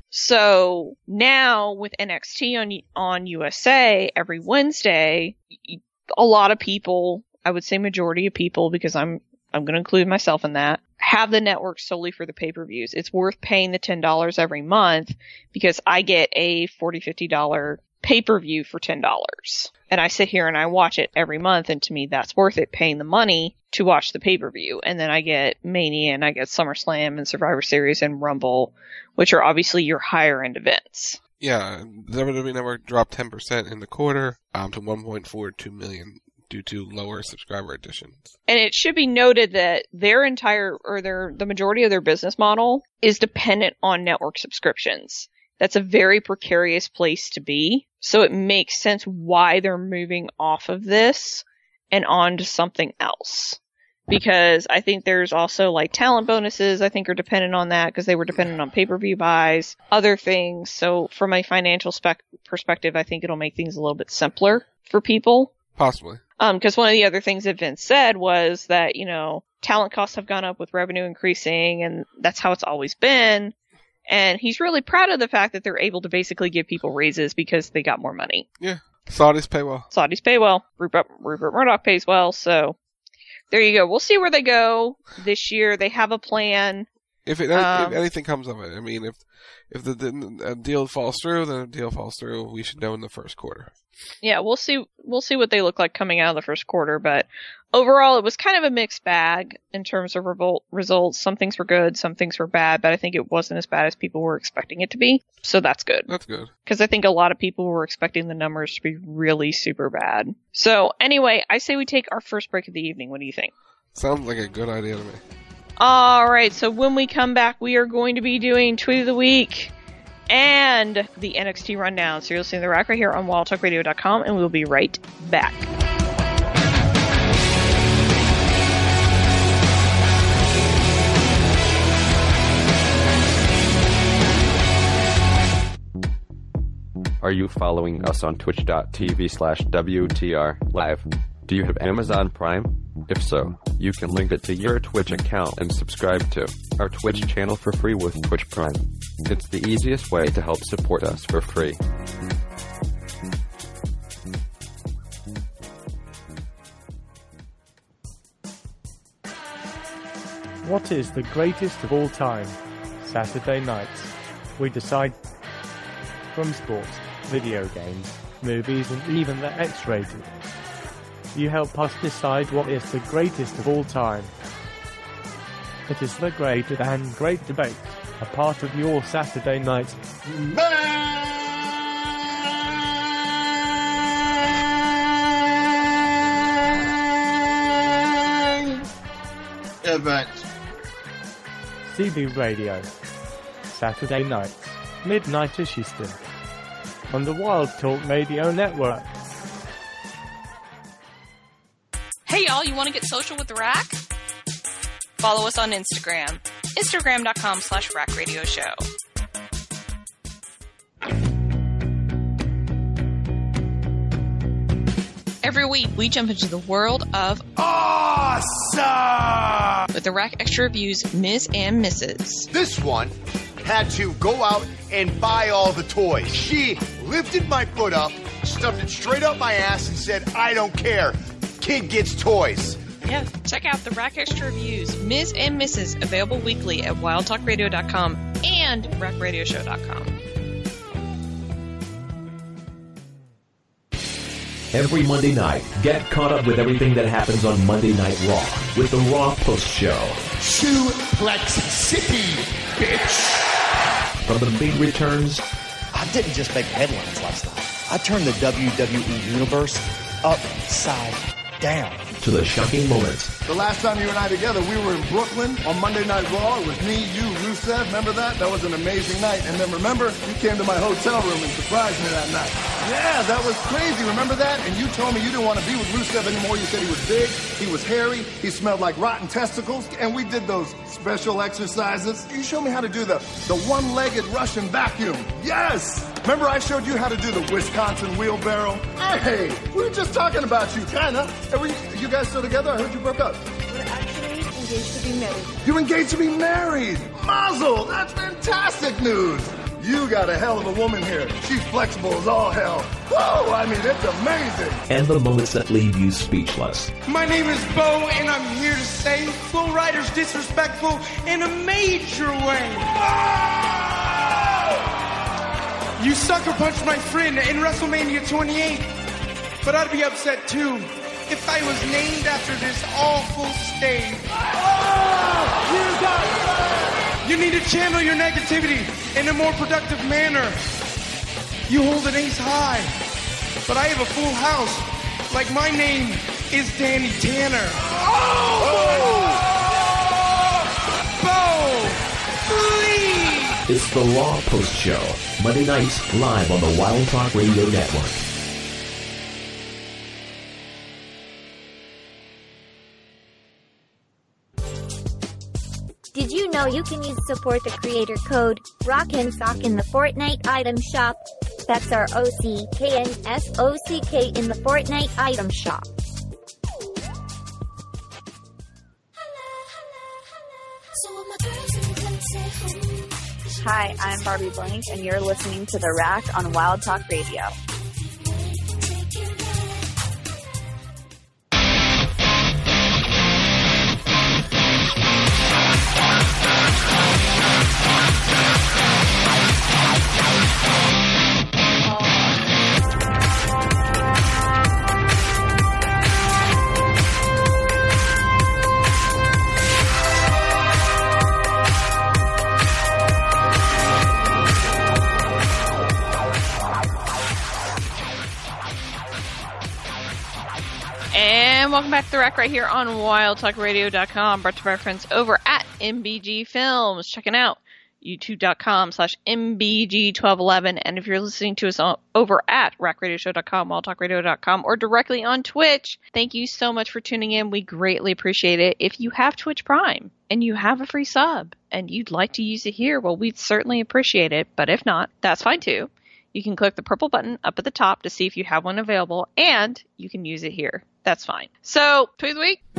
So now with N X T on on U S A every Wednesday, a lot of people, I would say majority of people, because I'm I'm going to include myself in that, have the network solely for the pay-per-views. It's worth paying the ten dollars every month because I get a forty dollars, fifty dollars pay-per-view for ten dollars. And I sit here and I watch it every month, and to me that's worth it, paying the money to watch the pay-per-view. And then I get Mania, and I get SummerSlam and Survivor Series and Rumble, which are obviously your higher-end events. Yeah, the W W E Network dropped ten percent in the quarter um, to one point four two million due to lower subscriber additions. And it should be noted that their entire, or their, the majority of their business model is dependent on network subscriptions. That's a very precarious place to be. So it makes sense why they're moving off of this and on to something else. Because I think there's also like talent bonuses, I think, are dependent on that because they were dependent on pay-per-view buys, other things. So from a financial spec- perspective, I think it'll make things a little bit simpler for people. Possibly. Um, because one of the other things that Vince said was that, you know, talent costs have gone up with revenue increasing, and that's how it's always been. And he's really proud of the fact that they're able to basically give people raises because they got more money. Yeah. Saudis pay well. Saudis pay well. Rupert, Rupert Murdoch pays well. So there you go. We'll see where they go this year. They have a plan. If, it, um, if anything comes of it, I mean, if if the, the deal falls through, then the deal falls through. We should know in the first quarter. Yeah, we'll see. We'll see what they look like coming out of the first quarter. But overall, it was kind of a mixed bag in terms of revolt results. Some things were good, some things were bad, but I think it wasn't as bad as people were expecting it to be. So that's good. That's good. Because I think a lot of people were expecting the numbers to be really super bad. So anyway, I say we take our first break of the evening. What do you think? Sounds like a good idea to me. All right. So when we come back, we are going to be doing Tweet of the Week and the N X T Rundown. So you're listening to The Rack right here on wild talk radio dot com, and we'll be right back. Are you following us on twitch dot t v slash W T R live? Do you have Amazon Prime? If so, you can link it to your Twitch account and subscribe to our Twitch channel for free with Twitch Prime. It's the easiest way to help support us for free. What is the greatest of all time? Saturday nights. We decide from sports, video games, movies, and even the X-rated. You help us decide what is the greatest of all time. It is the great and great debate, a part of your Saturday night event. C B Radio. Saturday nights, midnight-ish Eastern, on the Wild Talk Radio Network. Hey y'all, you want to get social with The Rack? Follow us on Instagram. Instagram dot com slash Rack Radio Show. Every week, we jump into the world of awesome with The Rack Extra Reviews, Miz and Missus This one had to go out and buy all the toys. She lifted my foot up, stuffed it straight up my ass, and said, I don't care. Kid gets toys. Yeah, check out The Rack Extra Reviews, Miz and Missus available weekly at wild talk radio dot com and rack radio show dot com. Every Monday night, get caught up with everything that happens on Monday Night Raw with the Raw Post Show. Suplex City, bitch. From the big returns, I didn't just make headlines last night. I turned the W W E Universe upside down. To the shocking moments. The last time you and I together, we were in Brooklyn on Monday Night Raw. It was me, you, Rusev. Remember that? That was an amazing night. And then remember, you came to my hotel room and surprised me that night. Yeah, that was crazy. Remember that? And you told me you didn't want to be with Rusev anymore. You said he was big, he was hairy, he smelled like rotten testicles. And we did those special exercises. You showed me how to do the, the one-legged Russian vacuum. Yes! Remember I showed you how to do the Wisconsin wheelbarrow? Hey, we were just talking about you, kinda. Are we, you guys still together? I heard you broke up. We're actually engaged to be married. You're engaged to be married. Mazel, that's fantastic news. You got a hell of a woman here. She's flexible as all hell. Whoa, I mean, it's amazing. And the moments that leave you speechless. My name is Bo, and I'm here to say Flo Rida's disrespectful in a major way. You sucker punched my friend in WrestleMania twenty-eight, but I'd be upset too if I was named after this awful stage. Oh, you got it. You need to channel your negativity in a more productive manner. You hold an ace high, but I have a full house. Like my name is Danny Tanner. Oh! Bo, please! It's the Raw Post Show, Monday nights live on the Wild Talk Radio Network. Did you know you can use support the creator code ROCKNSOCK in the Fortnite item shop? That's our O C K N S O C K in the Fortnite item shop. Hi, I'm Barbie Blank, and you're listening to The Rack on Wild Talk Radio. And welcome back to The Rack right here on wild talk radio dot com, brought to you by our friends over at M B G Films. Checking out youtube.com slash MBG1211. And if you're listening to us on, over at rack radio show dot com, wild talk radio dot com, or directly on Twitch, thank you so much for tuning in. We greatly appreciate it. If you have Twitch Prime and you have a free sub and you'd like to use it here, well, we'd certainly appreciate it. But if not, that's fine too. You can click the purple button up at the top to see if you have one available, and you can use it here. That's fine. So, tweet of the week.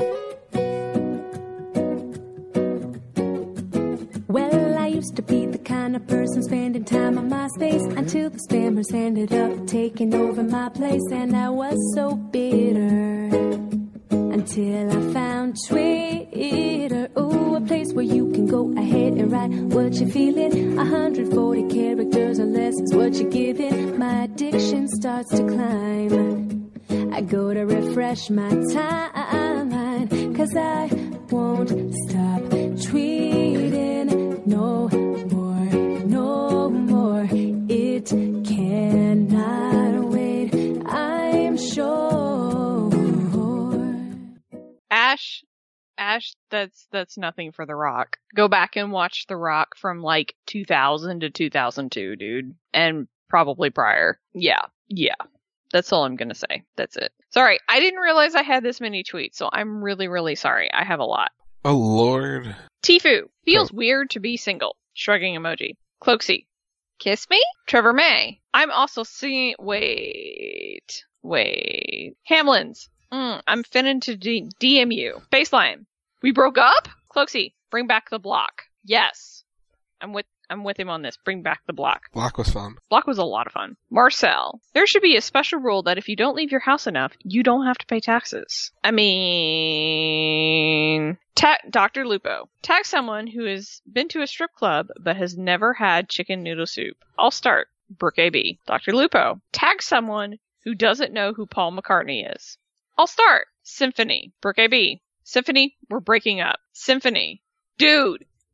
Well, I used to be the kind of person spending time on MySpace until the spammers ended up taking over my place, and I was so bitter until I found Twitter. Ooh, a place where you can go ahead and write what you're feeling. one hundred forty characters or less is what you're giving. My addiction starts to climb. I go to refresh my timeline, cause I won't stop tweeting no more, no more. It cannot wait, I'm sure. Ash, Ash, that's that's nothing for The Rock. Go back and watch The Rock from like two thousand to two thousand two, dude. And probably prior. Yeah, yeah. That's all I'm going to say. That's it. Sorry, I didn't realize I had this many tweets, so I'm really, really sorry. I have a lot. Oh, Lord. Tifu, feels oh. weird to be single. Shrugging emoji. Cloaksy, kiss me? Trevor May, I'm also seeing... Wait. Wait. Hamlins, mm, I'm finna to D- DM you. Baseline, we broke up? Cloaksy, bring back the block. Yes. I'm with... I'm with him on this. Bring back the block. Block was fun. Block was a lot of fun. Marcel, there should be a special rule that if you don't leave your house enough, you don't have to pay taxes. I mean... Ta- Doctor Lupo, tag someone who has been to a strip club but has never had chicken noodle soup. I'll start. Brooke A B. Doctor Lupo, tag someone who doesn't know who Paul McCartney is. I'll start. Symphony. Brooke A B. Symphony, we're breaking up. Symphony. Dude.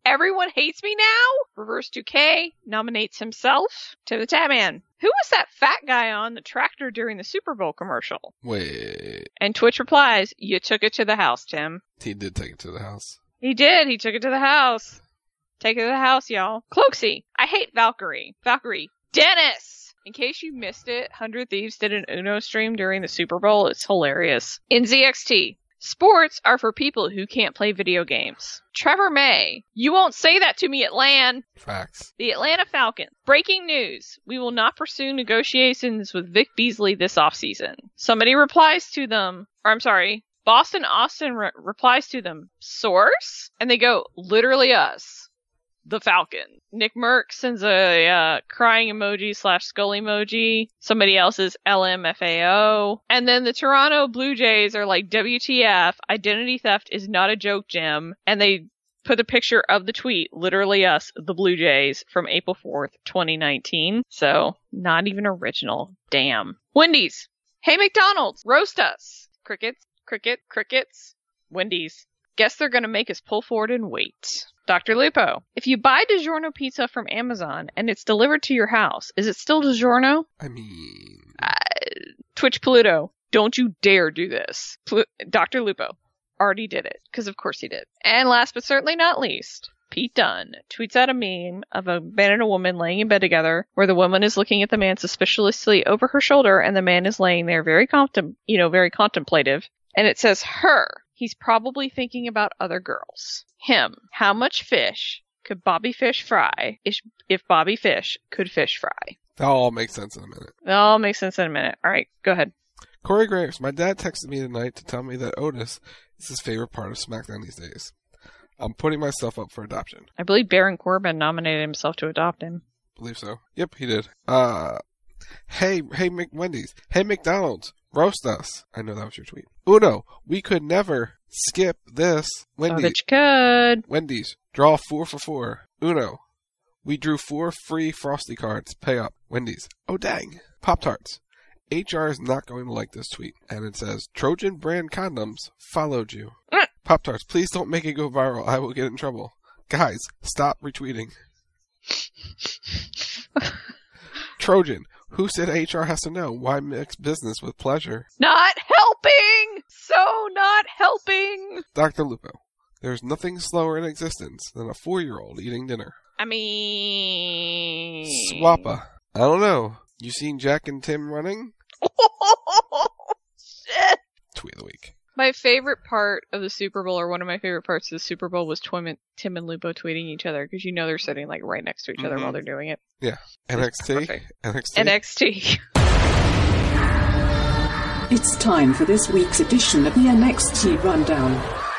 everyone hates me now? Reverse two K nominates himself to the Tatman. Who was that fat guy on the tractor during the Super Bowl commercial? Wait. And Twitch replies, you took it to the house, Tim. He did take it to the house. He did. He took it to the house. Take it to the house, y'all. Cloaksy. I hate Valkyrie. Valkyrie. Dennis! In case you missed it, one hundred Thieves did an Uno stream during the Super Bowl. It's hilarious. In Z X T. Sports are for people who can't play video games. Trevor May. You won't say that to me, Atlanta. Facts. The Atlanta Falcons. Breaking news. We will not pursue negotiations with Vic Beasley this offseason. Somebody replies to them. Or I'm sorry. Boston Austin re- replies to them. Source? And they go, literally us. The Falcon. Nick Merck sends a uh, crying emoji slash skull emoji. Somebody else's L M F A O. And then the Toronto Blue Jays are like, W T F, identity theft is not a joke, Jim. And they put a picture of the tweet, literally us, the Blue Jays, from April fourth, twenty nineteen. So, not even original. Damn. Wendy's. Hey, McDonald's, roast us. Crickets, cricket, crickets. Wendy's. Guess they're gonna make us pull forward and wait. Doctor Lupo, if you buy DiGiorno pizza from Amazon and it's delivered to your house, is it still DiGiorno? I mean... Uh, Twitch Pluto, don't you dare do this. Plu- Doctor Lupo already did it, because of course he did. And last but certainly not least, Pete Dunne tweets out a meme of a man and a woman laying in bed together, where the woman is looking at the man suspiciously over her shoulder, and the man is laying there very contem- you know, very contemplative. And it says, her. He's probably thinking about other girls. Him. How much fish could Bobby Fish fry if, if Bobby Fish could fish fry? That all makes sense in a minute. That all makes sense in a minute. All right, go ahead. Corey Graves. My dad texted me tonight to tell me that Otis is his favorite part of SmackDown these days. I'm putting myself up for adoption. I believe Baron Corbin nominated himself to adopt him. Believe so. Yep, he did. Uh, hey, hey, McWendy's. Hey, McDonald's. Roast us. I know that was your tweet. Uno, we could never skip this. Wendy's. Oh, that you could. Wendy's, draw four for four. Uno, we drew four free Frosty cards. Pay up. Wendy's. Oh, dang. Pop-Tarts. H R is not going to like this tweet. And it says, Trojan brand condoms followed you. Mm. Pop-Tarts, please don't make it go viral. I will get in trouble. Guys, stop retweeting. Trojan, who said H R has to know? Why mix business with pleasure? Not helping! So not helping! Doctor Lupo, there's nothing slower in existence than a four-year-old eating dinner. I mean... Swappa. I don't know. You seen Jack and Tim running? Shit! Tweet of the week. My favorite part of the Super Bowl, or one of my favorite parts of the Super Bowl, was Tim and Lupo tweeting each other, because you know they're sitting like right next to each mm-hmm. other while they're doing it. Yeah. N X T? N X T? N X T. It's time for this week's edition of the N X T Rundown.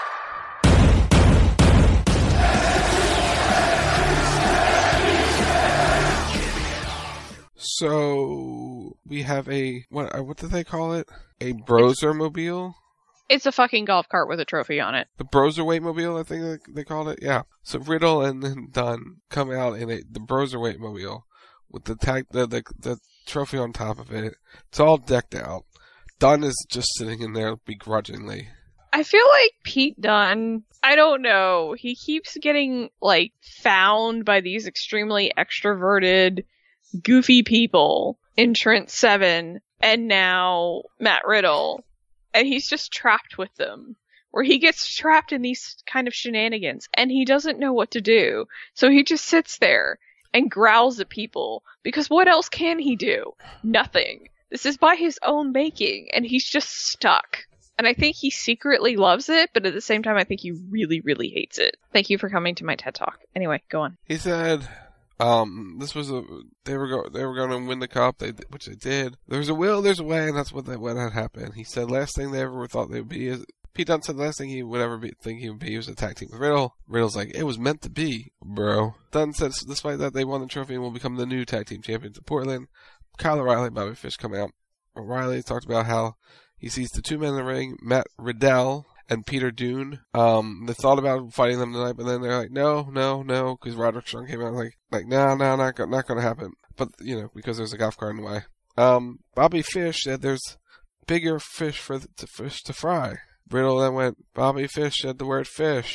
So, we have a, what what did they call it? A Brosermobile? It's a fucking golf cart with a trophy on it. The Broserweight Mobile, I think they called it. Yeah. So Riddle and then Dunn come out in a, the Broserweight Mobile with the tag, the, the the trophy on top of it. It's all decked out. Dunn is just sitting in there begrudgingly. I feel like Pete Dunne, I don't know, he keeps getting like found by these extremely extroverted, goofy people in Trent Seven and now Matt Riddle. And he's just trapped with them, where he gets trapped in these kind of shenanigans, and he doesn't know what to do. So he just sits there and growls at people, because what else can he do? Nothing. This is by his own making, and he's just stuck. And I think he secretly loves it, but at the same time, I think he really, really hates it. Thank you for coming to my TED Talk. Anyway, go on. He said... Um, this was a, they were go, they were going to win the cup, they, which they did. There's a will, there's a way, and that's what that, what had happened. He said last thing they ever thought they would be is, Pete Dunne said the last thing he would ever be, think he would be was a tag team with Riddle. Riddle's like, it was meant to be, bro. Dunne said, despite that, they won the trophy and will become the new tag team champions of Portland. Kyle O'Reilly and Bobby Fish come out. O'Reilly talked about how he sees the two men in the ring, Matt Riddle and Peter Dunne. Um, they thought about fighting them tonight, but then they're like, no, no, no, because Roderick Strong came out like, like, no, no, not, go- not going to happen. But, you know, because there's a golf cart in the way. Um, Bobby Fish said there's bigger fish for the to fish to fry. Riddle then went, Bobby Fish said the word fish.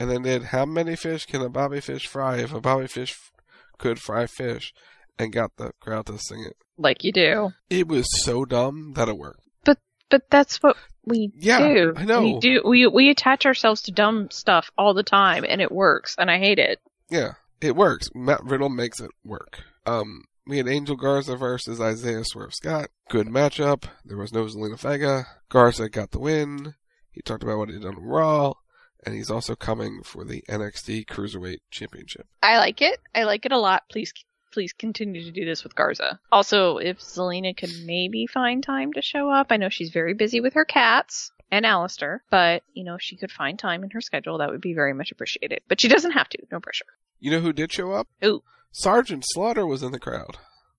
and then did how many fish can a bobby fish fry if a bobby fish f- could fry fish, and got the crowd to sing it. Like you do. It was so dumb that it worked. But but that's what we Yeah, do. I know. We do. We we attach ourselves to dumb stuff all the time, and it works, and I hate it. Yeah, it works. Matt Riddle makes it work. Um, we had Angel Garza versus Isaiah Swerve Scott. Good matchup. There was no Zelina Vega. Garza got the win. He talked about what he did on Raw, and he's also coming for the N X T Cruiserweight Championship. I like it. I like it a lot. Please please continue to do this with Garza. Also, if Zelina could maybe find time to show up. I know she's very busy with her cats and Alistair, but, you know, if she could find time in her schedule, that would be very much appreciated. But she doesn't have to. No pressure. You know who did show up? Who? Sergeant Slaughter was in the crowd.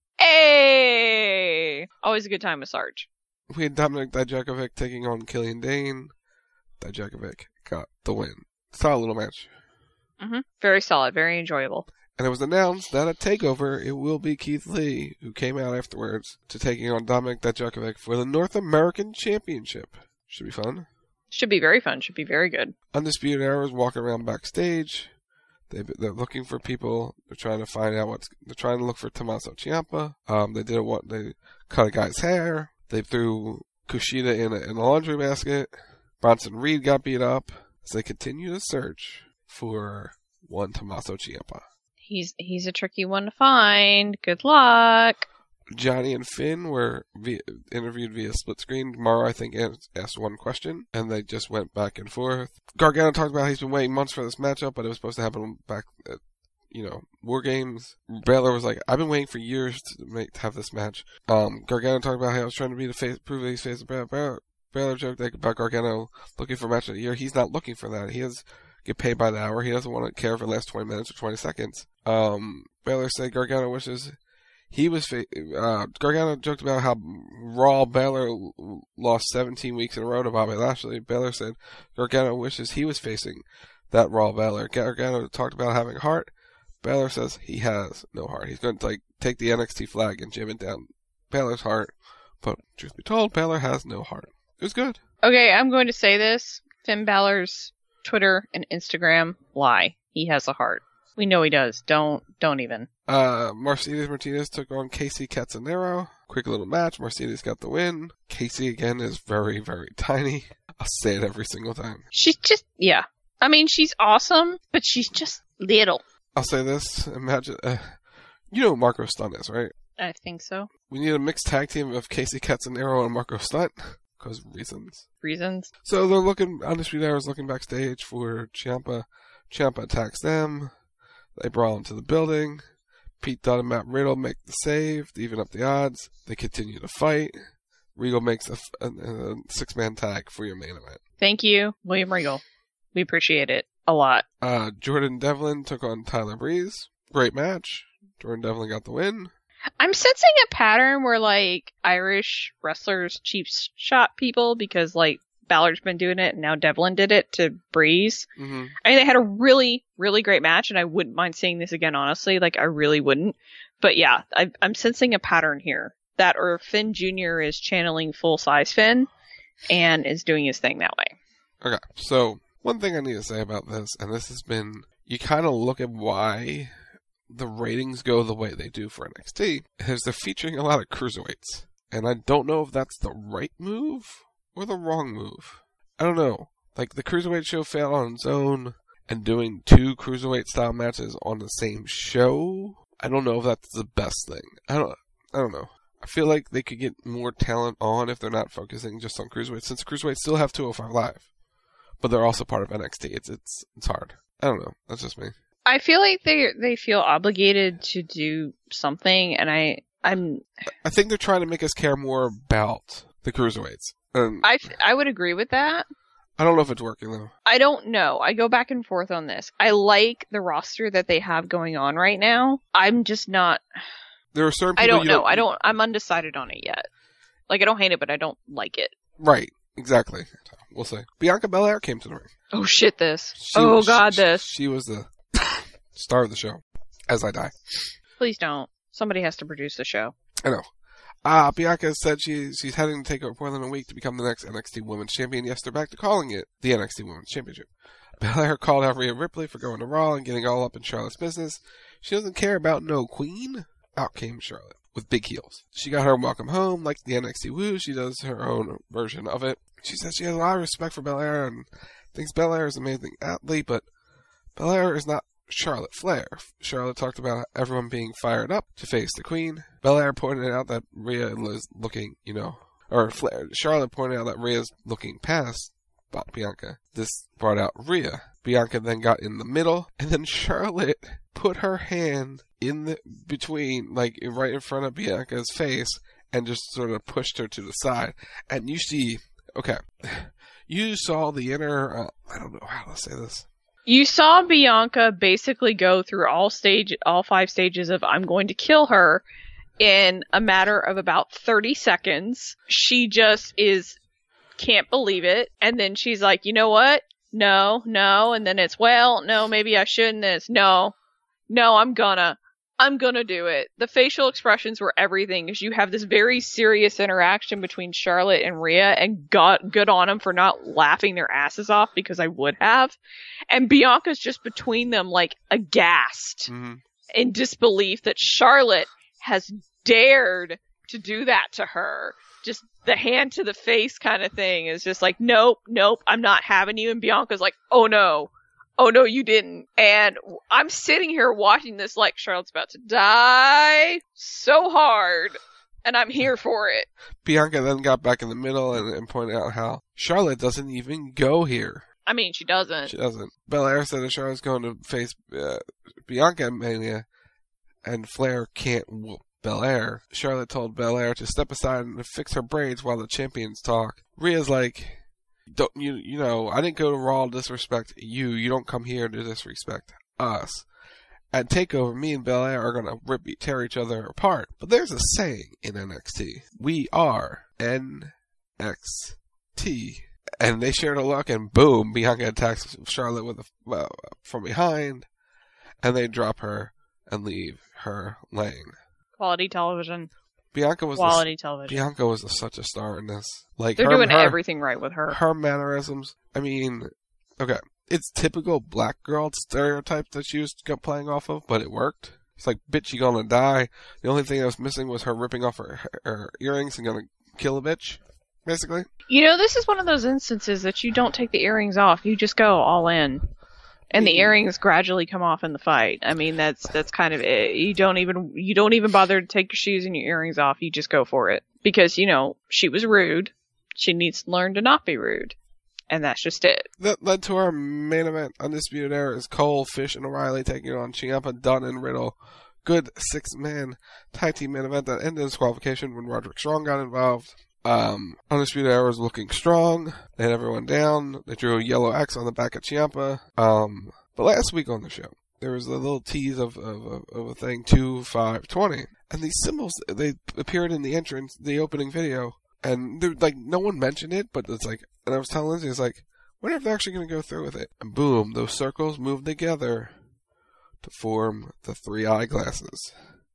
Hey! Always a good time with Sarge. We had Dominic Dijakovic taking on Killian Dane. Dijakovic got the win. Solid little match. Mm-hmm. Very solid. Very enjoyable. And it was announced that at TakeOver, it will be Keith Lee, who came out afterwards, to taking on Dominic Dijakovic for the North American Championship. Should be fun. Should be very fun. Should be very good. Undisputed Era is walking around backstage. They, they're looking for people. They're trying to find out what's. They're trying to look for Tommaso Ciampa. Um, they did a, what? They cut a guy's hair. They threw Kushida in a, in a laundry basket. Bronson Reed got beat up. As they continue to search for one Tommaso Ciampa. He's he's a tricky one to find. Good luck. Johnny and Finn were via, interviewed via split screen. Mara, I think, asked one question, and they just went back and forth. Gargano talked about how he's been waiting months for this matchup, but it was supposed to happen back at, you know, War Games. Baylor was like, I've been waiting for years to make to have this match. Um, Gargano talked about how he was trying to be the face, prove that he's face of Baylor. Baylor joked about Gargano looking for a match of the year. He's not looking for that. He has get paid by the hour. He doesn't want to care if it lasts twenty minutes or twenty seconds. Um, Baylor said Gargano wishes he was. Fa- uh, Gargano joked about how Raw Baylor lost seventeen weeks in a row to Bobby Lashley. Baylor said Gargano wishes he was facing that Raw Baylor. Gargano talked about having heart. Baylor says he has no heart. He's going to like take the N X T flag and jam it down Baylor's heart. But truth be told, Baylor has no heart. It was good. Okay, I'm going to say this. Finn Balor's Twitter and Instagram lie. He has a heart. We know he does. Don't don't even. Uh, Mercedes Martinez took on Casey Catanero. Quick little match. Mercedes got the win. Casey again is very, very tiny. I'll say it every single time. She's just, yeah. I mean, she's awesome, but she's just little. I'll say this. Imagine, uh, you know who Marco Stunt is, right? I think so. We need a mixed tag team of Casey Catanero and Marco Stunt. Because reasons. Reasons. So they're looking, Undisputed Era is looking backstage for Ciampa. Ciampa attacks them. They brawl into the building. Pete Dunne and Matt Riddle make the save to even up the odds. They continue to fight. Regal makes a, a, a six-man tag for your main event. Thank you, William Regal. We appreciate it a lot. Uh, Jordan Devlin took on Tyler Breeze. Great match. Jordan Devlin got the win. I'm sensing a pattern where, like, Irish wrestlers cheap shot people because, like, Balor's been doing it and now Devlin did it to Breeze. Mm-hmm. I mean, they had a really, really great match and I wouldn't mind seeing this again, honestly. Like, I really wouldn't. But yeah, I, I'm sensing a pattern here. That or Finn Junior is channeling full-size Finn and is doing his thing that way. Okay, so one thing I need to say about this, and this has been, you kind of look at why the ratings go the way they do for N X T, is they're featuring a lot of cruiserweights. And I don't know if that's the right move or the wrong move. I don't know. Like, the cruiserweight show failed on its own, and doing two cruiserweight style matches on the same show, I don't know if that's the best thing. I don't I don't know. I feel like they could get more talent on if they're not focusing just on cruiserweights, since cruiserweights still have two oh five Live. But they're also part of N X T. It's it's it's hard. I don't know. That's just me. I feel like they they feel obligated to do something, and I I'm. I think they're trying to make us care more about the cruiserweights. And I I would agree with that. I don't know if it's working though. I don't know. I go back and forth on this. I like the roster that they have going on right now. I'm just not. There are certain people I don't you know. don't... I don't. I'm undecided on it yet. Like, I don't hate it, but I don't like it. Right. Exactly. We'll see. Bianca Belair came to the ring. Oh shit! This. She oh was, god! She, this. She was the star of the show. As I die. Please don't. Somebody has to produce the show. I know. Uh, Bianca said she, she's heading to TakeOver Portland in a week to become the next N X T Women's Champion. Yes, they're back to calling it the N X T Women's Championship. Belair called out Rhea Ripley for going to Raw and getting all up in Charlotte's business. She doesn't care about no queen. Out came Charlotte with big heels. She got her welcome home like the N X T Woo. She does her own version of it. She says she has a lot of respect for Belair and thinks Belair is an amazing athlete, but Belair is not Charlotte Flair. Charlotte talked about everyone being fired up to face the Queen. Belair pointed out that Rhea is looking, you know, or Flair. Charlotte pointed out that Rhea's looking past Bianca. This brought out Rhea. Bianca then got in the middle, and then Charlotte put her hand in the between, like right in front of Bianca's face, and just sort of pushed her to the side. And you see, okay, you saw the inner. Uh, I don't know how to say this. You saw Bianca basically go through all stage, all five stages of I'm going to kill her in a matter of about thirty seconds. She just is, can't believe it. And then she's like, you know what? No, no. And then it's, well, no, maybe I shouldn't. Then it's, no, no, I'm gonna. I'm gonna do it. The facial expressions were everything, because you have this very serious interaction between Charlotte and Rhea, and got good on them for not laughing their asses off, because I would have. And Bianca's just between them, like, aghast mm-hmm. in disbelief that Charlotte has dared to do that to her. Just the hand to the face kind of thing is just like, nope, nope, I'm not having you. And Bianca's like, oh no. Oh no, you didn't. And I'm sitting here watching this like Charlotte's about to die so hard, and I'm here for it. Bianca then got back in the middle and, and pointed out how Charlotte doesn't even go here. I mean, she doesn't. She doesn't. Belair said that Charlotte's going to face uh, Bianca at Mania, and Flair can't whoop Belair. Charlotte told Belair to step aside and fix her braids while the champions talk. Rhea's like, Don't you you know, I didn't go to Raw to disrespect you. You don't come here to disrespect us. At TakeOver, me and Belair are going to rip tear each other apart. But there's a saying in N X T. We are N X T. And they shared a look, and boom, Bianca attacks Charlotte with a, uh, from behind. And they drop her and leave her laying. Quality television. Bianca was quality a, television. Bianca was a, such a star in this. Like they're her, doing her, everything right with her. Her mannerisms. I mean, okay, it's typical black girl stereotype that she was playing off of, but it worked. It's like, bitch, you gonna die. The only thing that was missing was her ripping off her, her, her earrings and gonna kill a bitch, basically. You know, this is one of those instances that you don't take the earrings off. You just go all in. And the earrings gradually come off in the fight. I mean, that's that's kind of it. You don't even you don't even bother to take your shoes and your earrings off. You just go for it, because you know she was rude. She needs to learn to not be rude, and that's just it. That led to our main event. Undisputed Era is Cole, Fish, and O'Reilly taking on Ciampa, Dunn, and Riddle. Good six-man tag team main event that ended in disqualification when Roderick Strong got involved. Um, Undisputed Era was looking strong. They had everyone down. They drew a yellow X on the back of Ciampa. Um, but last week on the show, there was a little tease of, of, of a thing, two five twenty. And these symbols, they appeared in the entrance, the opening video. And they're like, no one mentioned it, but it's like, and I was telling Lindsay, it's like, wonder if they're actually going to go through with it. And boom, those circles moved together to form the three eyeglasses.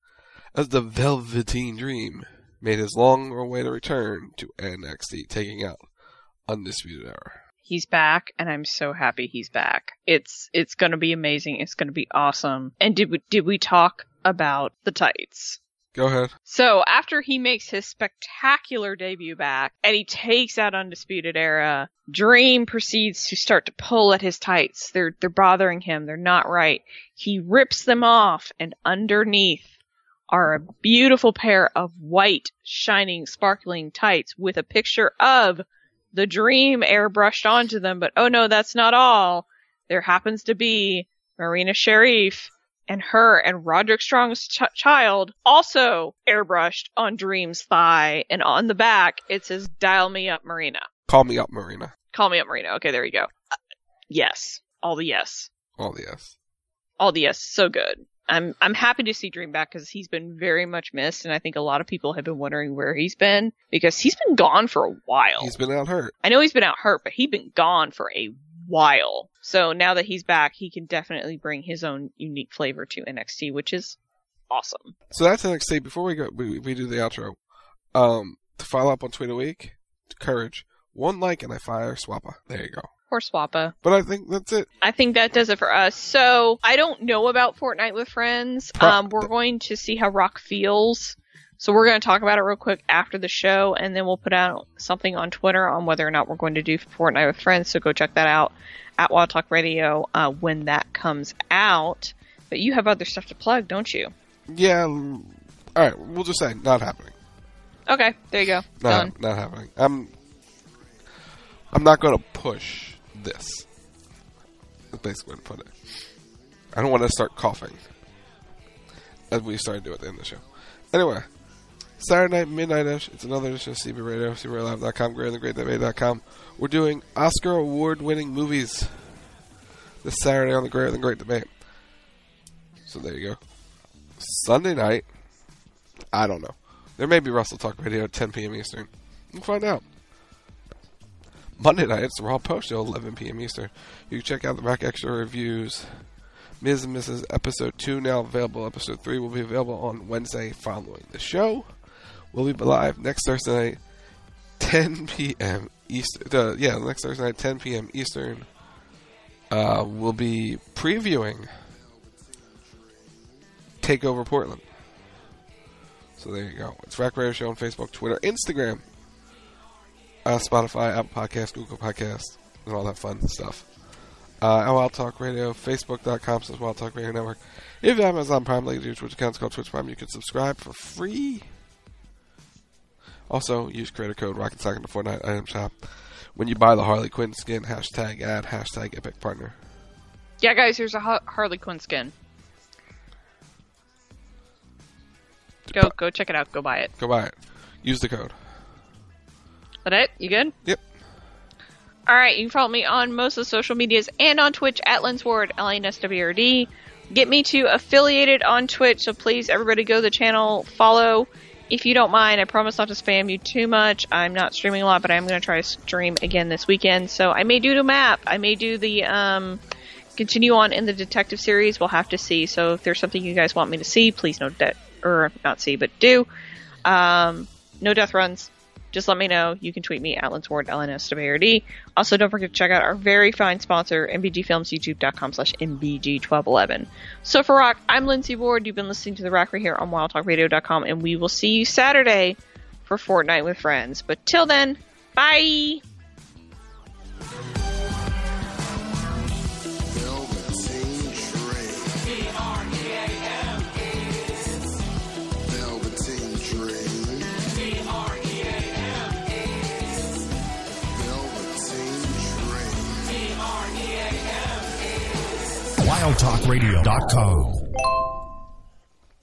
As the Velveteen Dream made his long-awaited return to N X T, taking out Undisputed Era. He's back, and I'm so happy he's back. It's it's going to be amazing. It's going to be awesome. And did we did we talk about the tights? Go ahead. So after he makes his spectacular debut back, and he takes out Undisputed Era, Dream proceeds to start to pull at his tights. They're they're bothering him. They're not right. He rips them off, and underneath are a beautiful pair of white, shining, sparkling tights with a picture of the Dream airbrushed onto them. But oh no, that's not all. There happens to be Marina Sheriff and her and Roderick Strong's ch- child also airbrushed on Dream's thigh. And on the back, it says, "Dial me up, Marina." Call me up, Marina. Call me up, Marina. Okay, there you go. Uh, yes. All the yes. All the yes. All the yes. So good. I'm I'm happy to see Dream back, because he's been very much missed, and I think a lot of people have been wondering where he's been, because he's been gone for a while. He's been out hurt. I know he's been out hurt, but he's been gone for a while. So now that he's back, he can definitely bring his own unique flavor to N X T, which is awesome. So that's N X T. Before we go, we, we do the outro. Um, to follow up on Tweet a Week, Courage. One like and I fire Swappa. There you go. Or Swappa. But I think that's it. I think that does it for us. So, I don't know about Fortnite with Friends. Pro- um, we're going to see how Rock feels. So we're going to talk about it real quick after the show, and then we'll put out something on Twitter on whether or not we're going to do Fortnite with Friends. So go check that out at Wild Talk Radio uh, when that comes out. But you have other stuff to plug, don't you? Yeah. All right. We'll just say not happening. Okay. There you go. Not, Done. not happening. I'm. I'm not going to push this. That's basically what I'm putting it. I don't want to start coughing, as we started to do at the end of the show. Anyway. Saturday night, midnight-ish, it's another edition of C B Radio, C B Radio Live dot com, great and the great debate dot com. We're doing Oscar award-winning movies this Saturday on the Great and the Great Debate. So there you go. Sunday night, I don't know. There may be Russell Talk Radio at ten p.m. Eastern. We'll find out. Monday night, it's the Raw Post Show, eleven p.m. Eastern. You can check out the Rack Extra reviews. Miz and Missus Episode two now available. Episode three will be available on Wednesday following the show. We'll be live next Thursday night, ten p.m. Eastern. Uh, yeah, next Thursday night, ten p.m. Eastern. Uh, we'll be previewing Takeover Portland. So there you go. It's Rack Radio Show on Facebook, Twitter, Instagram, uh, Spotify, Apple Podcasts, Google Podcasts, and all that fun stuff. Uh, at Wild Talk Radio, Facebook.com slash Wild Talk Radio Network. If you have Amazon Prime, like your Twitch account, it's called Twitch Prime. You can subscribe for free. Also, use creator code Rocket Sock in the Fortnite item shop. When you buy the Harley Quinn skin, hashtag ad, hashtag Epic Partner. Yeah, guys, here's a ha- Harley Quinn skin. Go, go check it out. Go buy it. Go buy it. Use the code. That it? You good? Yep. All right, you can follow me on most of the social medias and on Twitch at Linsward, L A N S W R D. Get me to affiliated on Twitch, so please, everybody go to the channel, follow. If you don't mind, I promise not to spam you too much. I'm not streaming a lot, but I'm going to try to stream again this weekend. So I may do the map. I may do the, um, continue on in the detective series. We'll have to see. So if there's something you guys want me to see, please no de- or not see, but do. Um, no death runs. Just let me know. You can tweet me at Linsward, L N S W R D. Also, don't forget to check out our very fine sponsor, M B G Films, YouTube.com slash M B G twelve eleven. So for Rock, I'm Lindsay Ward. You've been listening to The Rock right here on Wild Talk Radio dot com, and we will see you Saturday for Fortnite with Friends. But till then, bye! Wild Talk Radio dot com